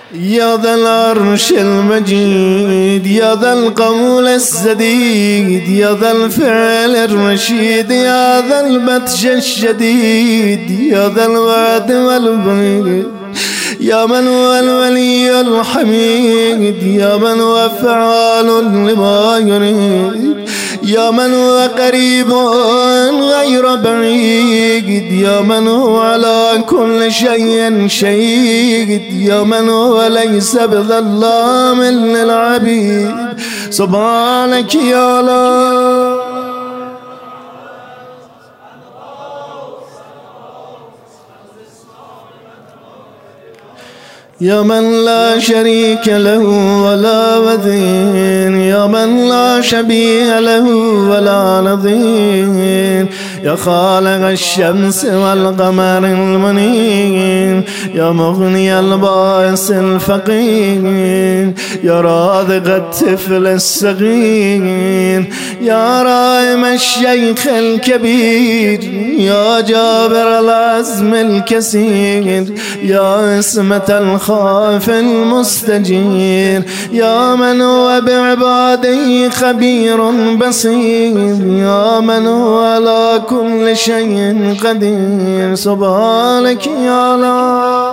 يا ذا العرش المجيد، يا ذا القول السديد، يا ذا الفعل الرشيد، يا ذا البطش الشديد، يا ذا الوعد والبعيد، يا من هو الولي الحميد، يا من هو فعال لما يريد، يا من هو قريب غير بعيد، يا من هو على كل شيء شهيد، يا من هو ليس بظلام للعبيد. سبحانك يا الله. يا من لا شريك له ولا وزين، يا من لا شبيه له ولا نظير، يا خالق الشمس والقمر المنير، يا مغني البائس الفقير، يا رازق الطفل الصغير، يا رائم الشيخ الكبير، يا جابر العزم الكثير، يا اسمة الخاف المستجير، يا من هو بعباده خبير بصير، يا من هو على كل شيء قدير. سبحانك يا الله.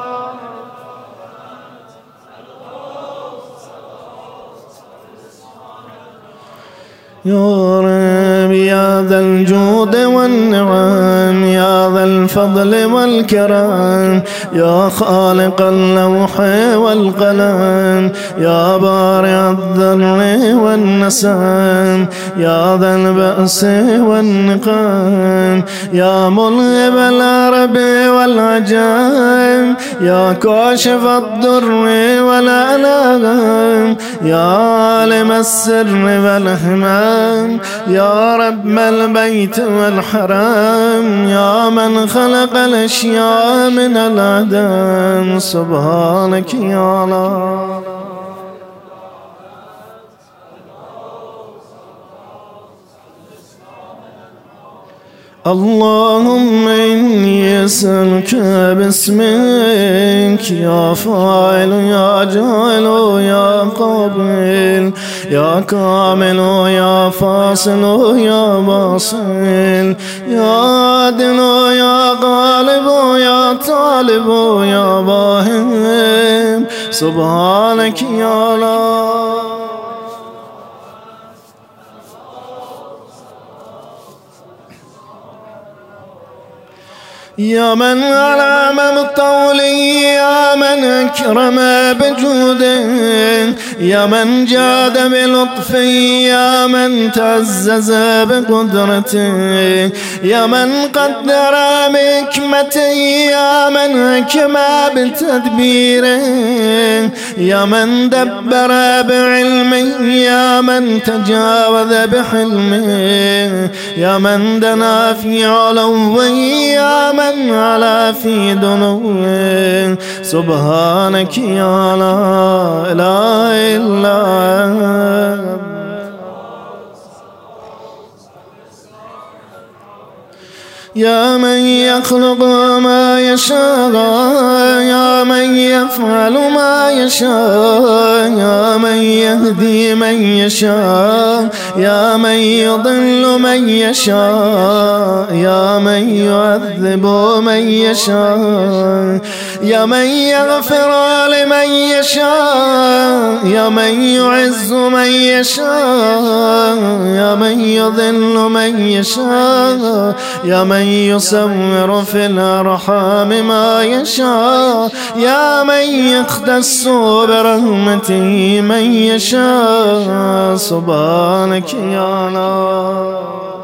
يا رب يا ذا الجود والنعم، يا ذا الفضل والكرم، يا خالق اللوح والقلم، يا بارع الذر والنسم، يا ذا البأس والنقم، يا ملهب العرب والعجم، يا كاشف الضر والألم، يا عالم السر والهمم، يا رب البيت والحرم، يا من خلق الأشياء من العدم. سبحانك يا الله. اللهم إني أسألك باسمك يا فاعل يا جاعل يا قابل يا كامل يا فاصل يا باصل يا عادل يا غالب يا طالب يا باهم. سبحانك يا الله. يا من علم بطولي، يا من أكرم بجوده، يا من جاد بلطفي، يا من تعزز بقدرته، يا من قدر بحكمته، يا من حكم بتدبيره، يا من دبر بعلمه، يا من تجاوز بحلمه، يا من دنا في علوه، يا من على في دنوه. سبحانك يا لا إله إلا أنت. يا من يخلق ما يشاء، يا من يفعل ما يشاء، يا من يهدي من يشاء، يا من يضل من يشاء، يا من يعذب من يشاء، يا من يغفر لمن يشاء، يا من يعز من يشاء، يا من يضل من يشاء، يا من يصور في الأرحام ما يشاء، يا من يختص برحمته من يشاء. سبحانك يا الله.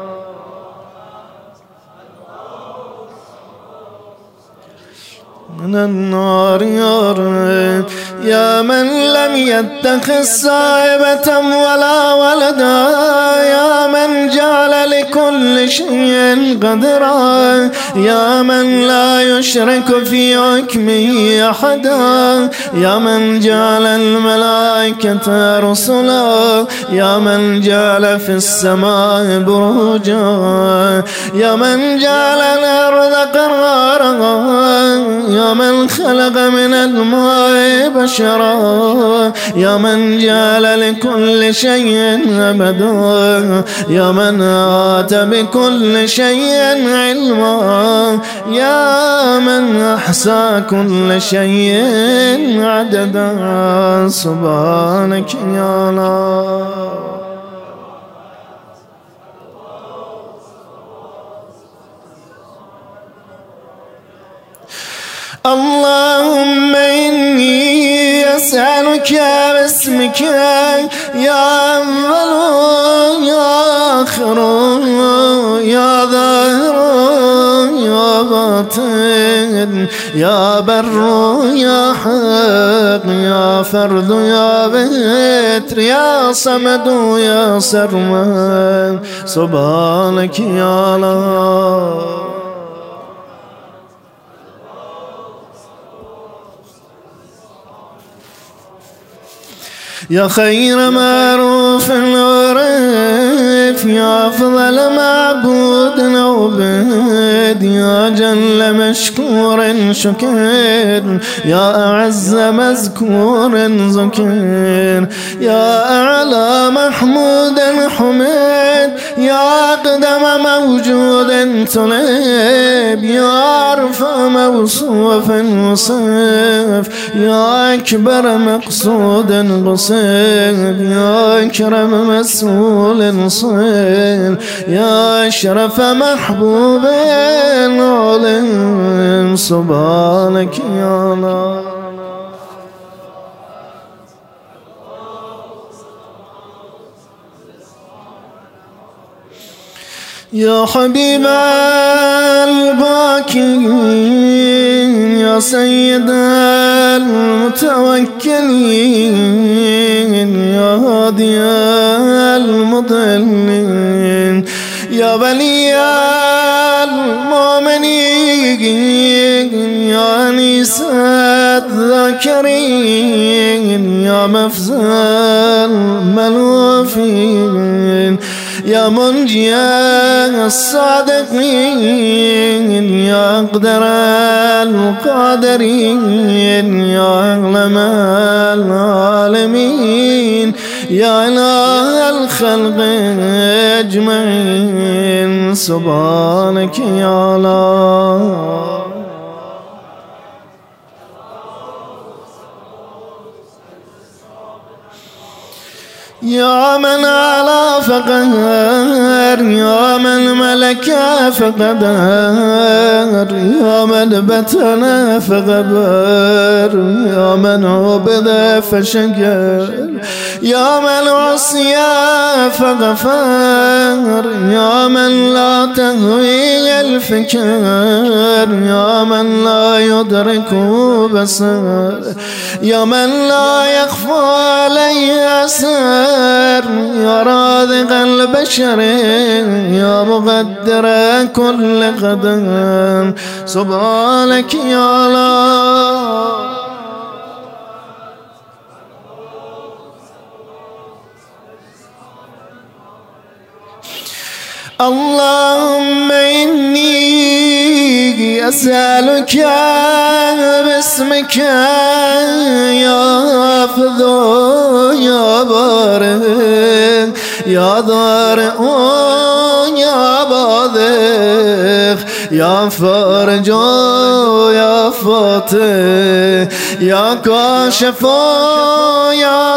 من النار يا رب، يا من لم يتخذ صاحبة ولا ولدا، يا من جعل لكل بكل شيء قدرا يا من لا يشرك في حكمه أحدا يا من جعل الملائكة رسلا يا من جعل في السماء بروجا يا من جعل الأرض قرارا يا من خلق من الماء بشرا يا من جعل لكل شيء أبدا يا من آتى بكل شيء علما يا من أحصى كل شيء عددا سبحانك يا الله اللهم إني أسألك باسمك يا أول يا آخر يا ظاهر يا باطن يا بر يا حق يا فرد يا بتر يا صمد يا سرمد سبحانك يا الله يا خير معروف عرف يا أفضل معبود عبد يا جل مشكور شكر يا أعز مذكور ذكر يا أعلى محمود حمد يا أقدم موجود طلب يا أرفع موصوف وصف يا أكبر مقصود قصد يا أكرم مسؤول صل يا أشرف محبوب عالم سبحانك يا الله يا حبيب الباكين يا سيد المتوكلين يا هادي المضلين يا ولي المؤمنين يا أنيس الذاكرين يا مفزع الملوفين يا منجي الصادقين يا أقدر القادرين يا أعلم العالمين يا إله الخلق أجمعين سبحانك يا الله يا من على فقهر يا من ملك فقدر يا من بتنا فغبر يا من عبد فشكر يا من عصي فغفر يا من لا تهوي الفكر يا من لا يدرك بصر يا من لا يخفى عليه أسر يا رازق البشر يا مقدر كل قدم سبحانك يا الله اللهم إني أسألك باسمك يا حافظ يا بارئ يا ضارئ يا باذخ يا فرج يا فاتح يا كاشف يا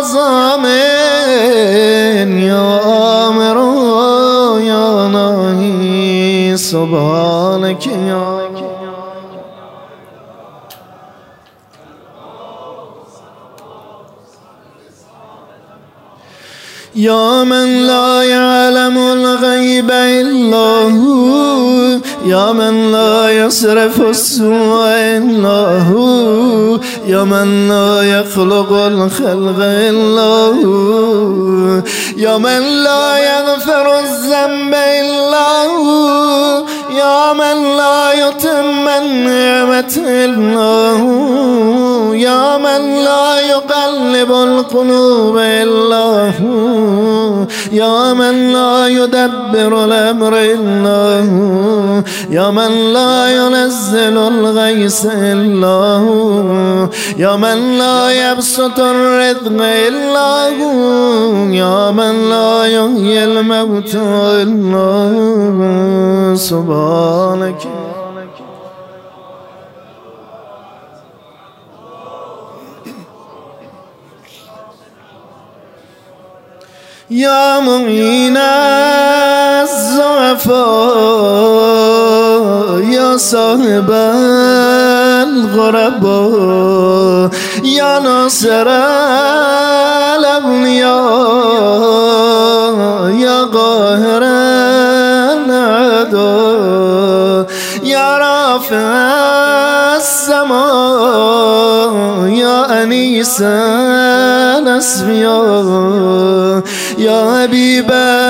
ضامن يا آمر يا ناهي سبحانك يا يا من لا يعلم الغيب إلا هو يا من لا يصرف السوء إلا هو، يا من لا يخلق الخلق إلا هو، يا من لا يغفر الذنب إلا هو، يا من لا يتم النعمة إلا هو، يا من لا يقلب القلوب إلا هو، يا من لا يدبر الأمر إلا هو، يا من لا ينزل الغيث إلا هو، يا من لا يبسط الرزق إلا هو، يا من لا يحيي الموتى إلا هو. سبحانك يا معين الضعفاء، يا صاحب الغرباء، يا ناصر الأغنياء، يا قاهر الأعداء، يا رافع السماء، يا أنيس الأصفياء، يا حبيب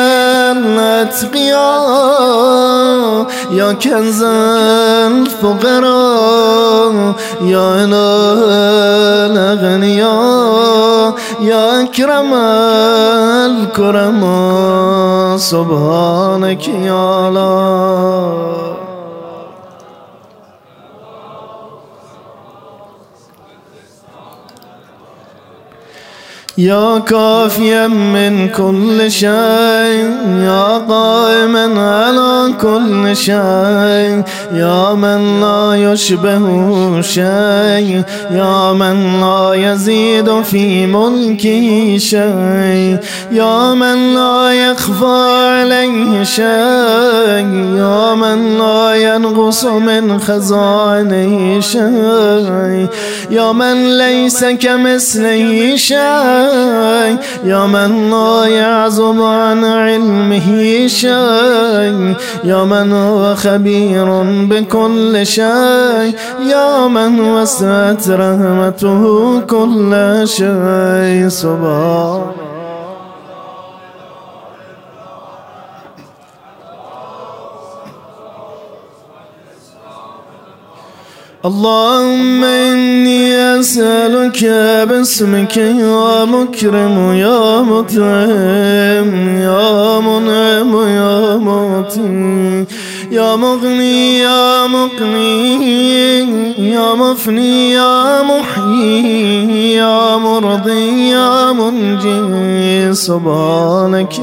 الأتقياء، يا كنز الفقراء، يا إله الأغنياء، يا أكرم الكرماء. سبحانك يا الله. يا كافيا من كل شيء، يا قائما على كل شيء، يا من لا يشبه شيء، يا من لا يزيد في ملكه شيء، يا من لا يخفى عليه شيء، يا من لا ينقص من خزائنه شيء، يا من ليس كمثله شيء، يا من لا يعزب عن علمه شيء، يا من هو خبير بكل شيء، يا من وسعت رحمته كل شيء. سبحان اللهم إني أسألك باسمك يا مكرم يا مطعم يا منعم يا معطي يا مغني يا مقني يا مفني يا محيي يا مرضي يا منجي. سبحانك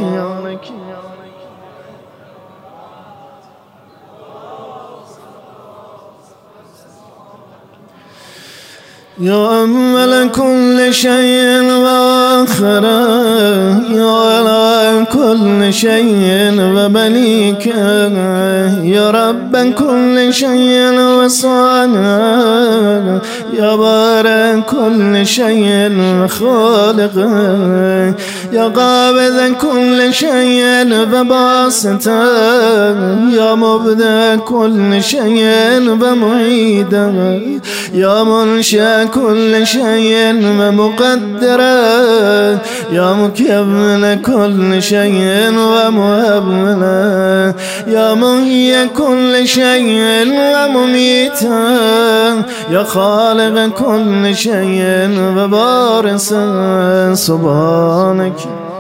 يا أول كل شيء وآخره، يا على كل شيء ومليكه، يا رب كل شيء وصانعه، يا بارئ كل شيء وخالقه، يا قابض كل شيء وباسطه، يا مبدأ كل شيء ومعيده، يا منشأ كل شيء ومقدره، يا مكمل كل شيء ومهبله، يا محيي كل شيء ومميته، يا خالق كل شيء وبارسه. سبحانك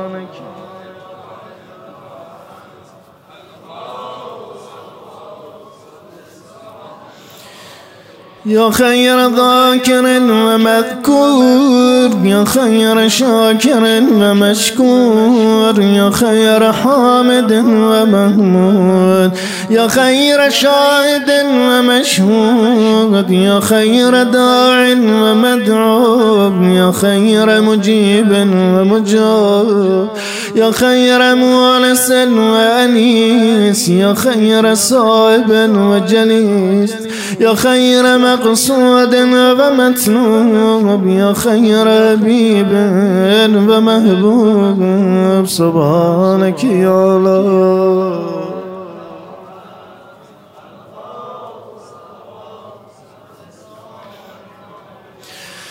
يا خير ذاكر ومذكور، يا خير شاكر ومشكور، يا خير حامد ومحمود، يا خير شاهد ومشهود، يا خير داع ومدعو، يا خير مجيب ومجاب، يا خير مونس وأنيس، يا خير صائب وجليس، يا خير مقصود ومطلوب، يا خير حبيب ومحبوب. سبحانك يا الله.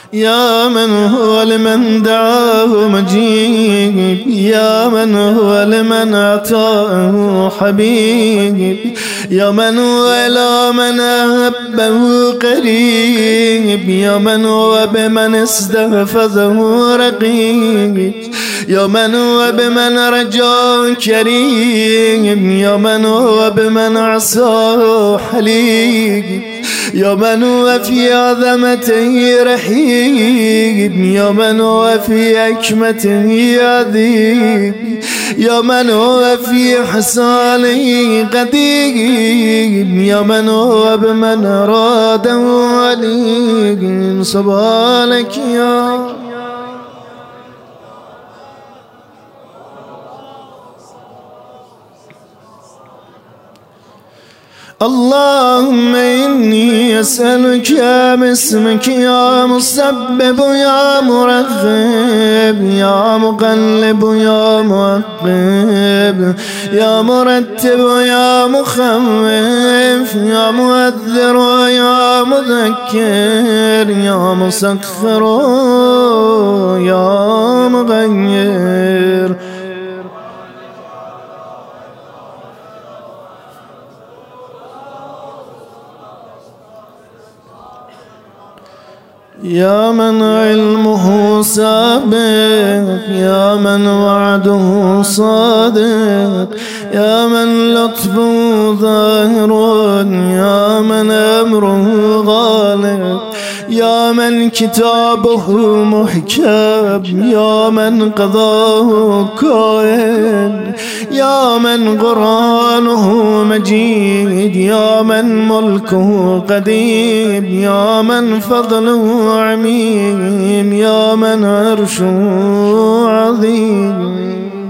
يا من هو لمن دعاه مجيب، يا من هو لمن أعطاه حبيب، يا من هو إلى من أحبه قريب، يا من هو بمن استحفظه رقيب، يا من هو بمن رجاه كريم، يا من هو بمن عصاه حليم، يا من هو في عظمته رحيم، يا من هو في حكمته عظيم، يا من هو في حصانه قديم، يا من هو بمن أراده عليم. سبحانك يا اللهم إني أسألك يا باسمك يا مسبب يا مرغب يا مقلب يا معقب يا مرتب يا مخوف يا مؤذر يا مذكر يا مسخر يا مغير يا من علمه سابق يا من وعده صادق يا من لطفه ظاهر يا من أمره غالب يا من كتابه محكم يا من قضاه كائن يا من قرآنه مجيد يا من ملكه قديم يا من فضله عميم يا من عرشه عظيم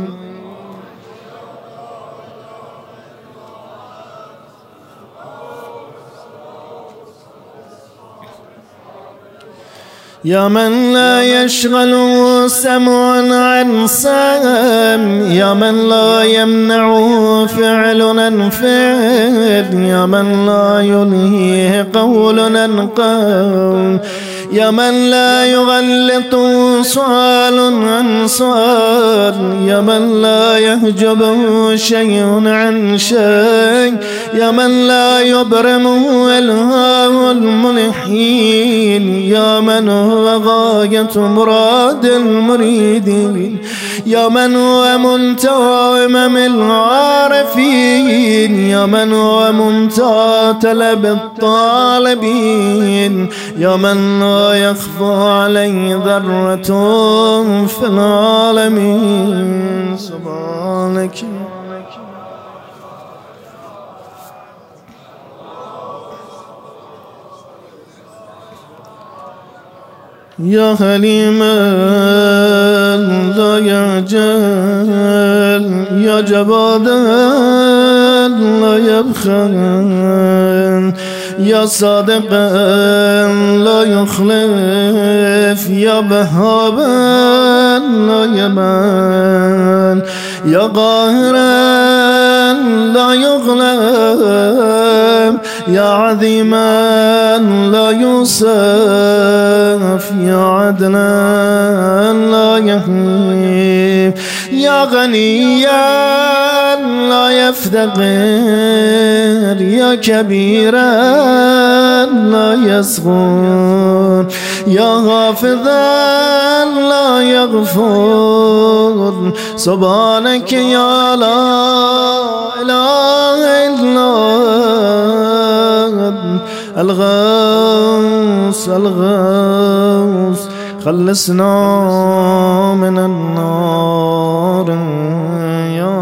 يا من لا يشغله سمع عن سام يا من لا يمنعه فعل عن فعل يا من لا ينهيه قول عن قول يا من لا يغلط سؤال عن سؤال يا من لا يحجبه شيء عن شيء يا من لا يبرمه إلهام الملحين يا من هو غاية مراد المريدين يا من هو منتهى أمم العارفين يا من هو منتهى طلب الطالبين يا من لا يخفى عليه ذرة في العالمين سبحانك يا حليما لا يعجل يا جوادا لا يبخل يا صادقا لا يخلف يا بهابا لا يبان يا قاهرا لا يغلب يا عظيما لا يوصف يا عدلا لا يهيب يا غنيا لا يفتقر يا كبيرا لا يصغر يا حافظا لا يغفر سبحانك يا لا إله إلا الغوث الغوث خلصنا من النار يا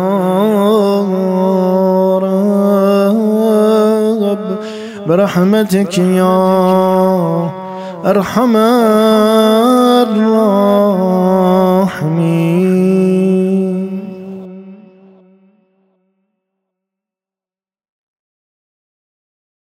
رب برحمتك يا أرحم الراحمين.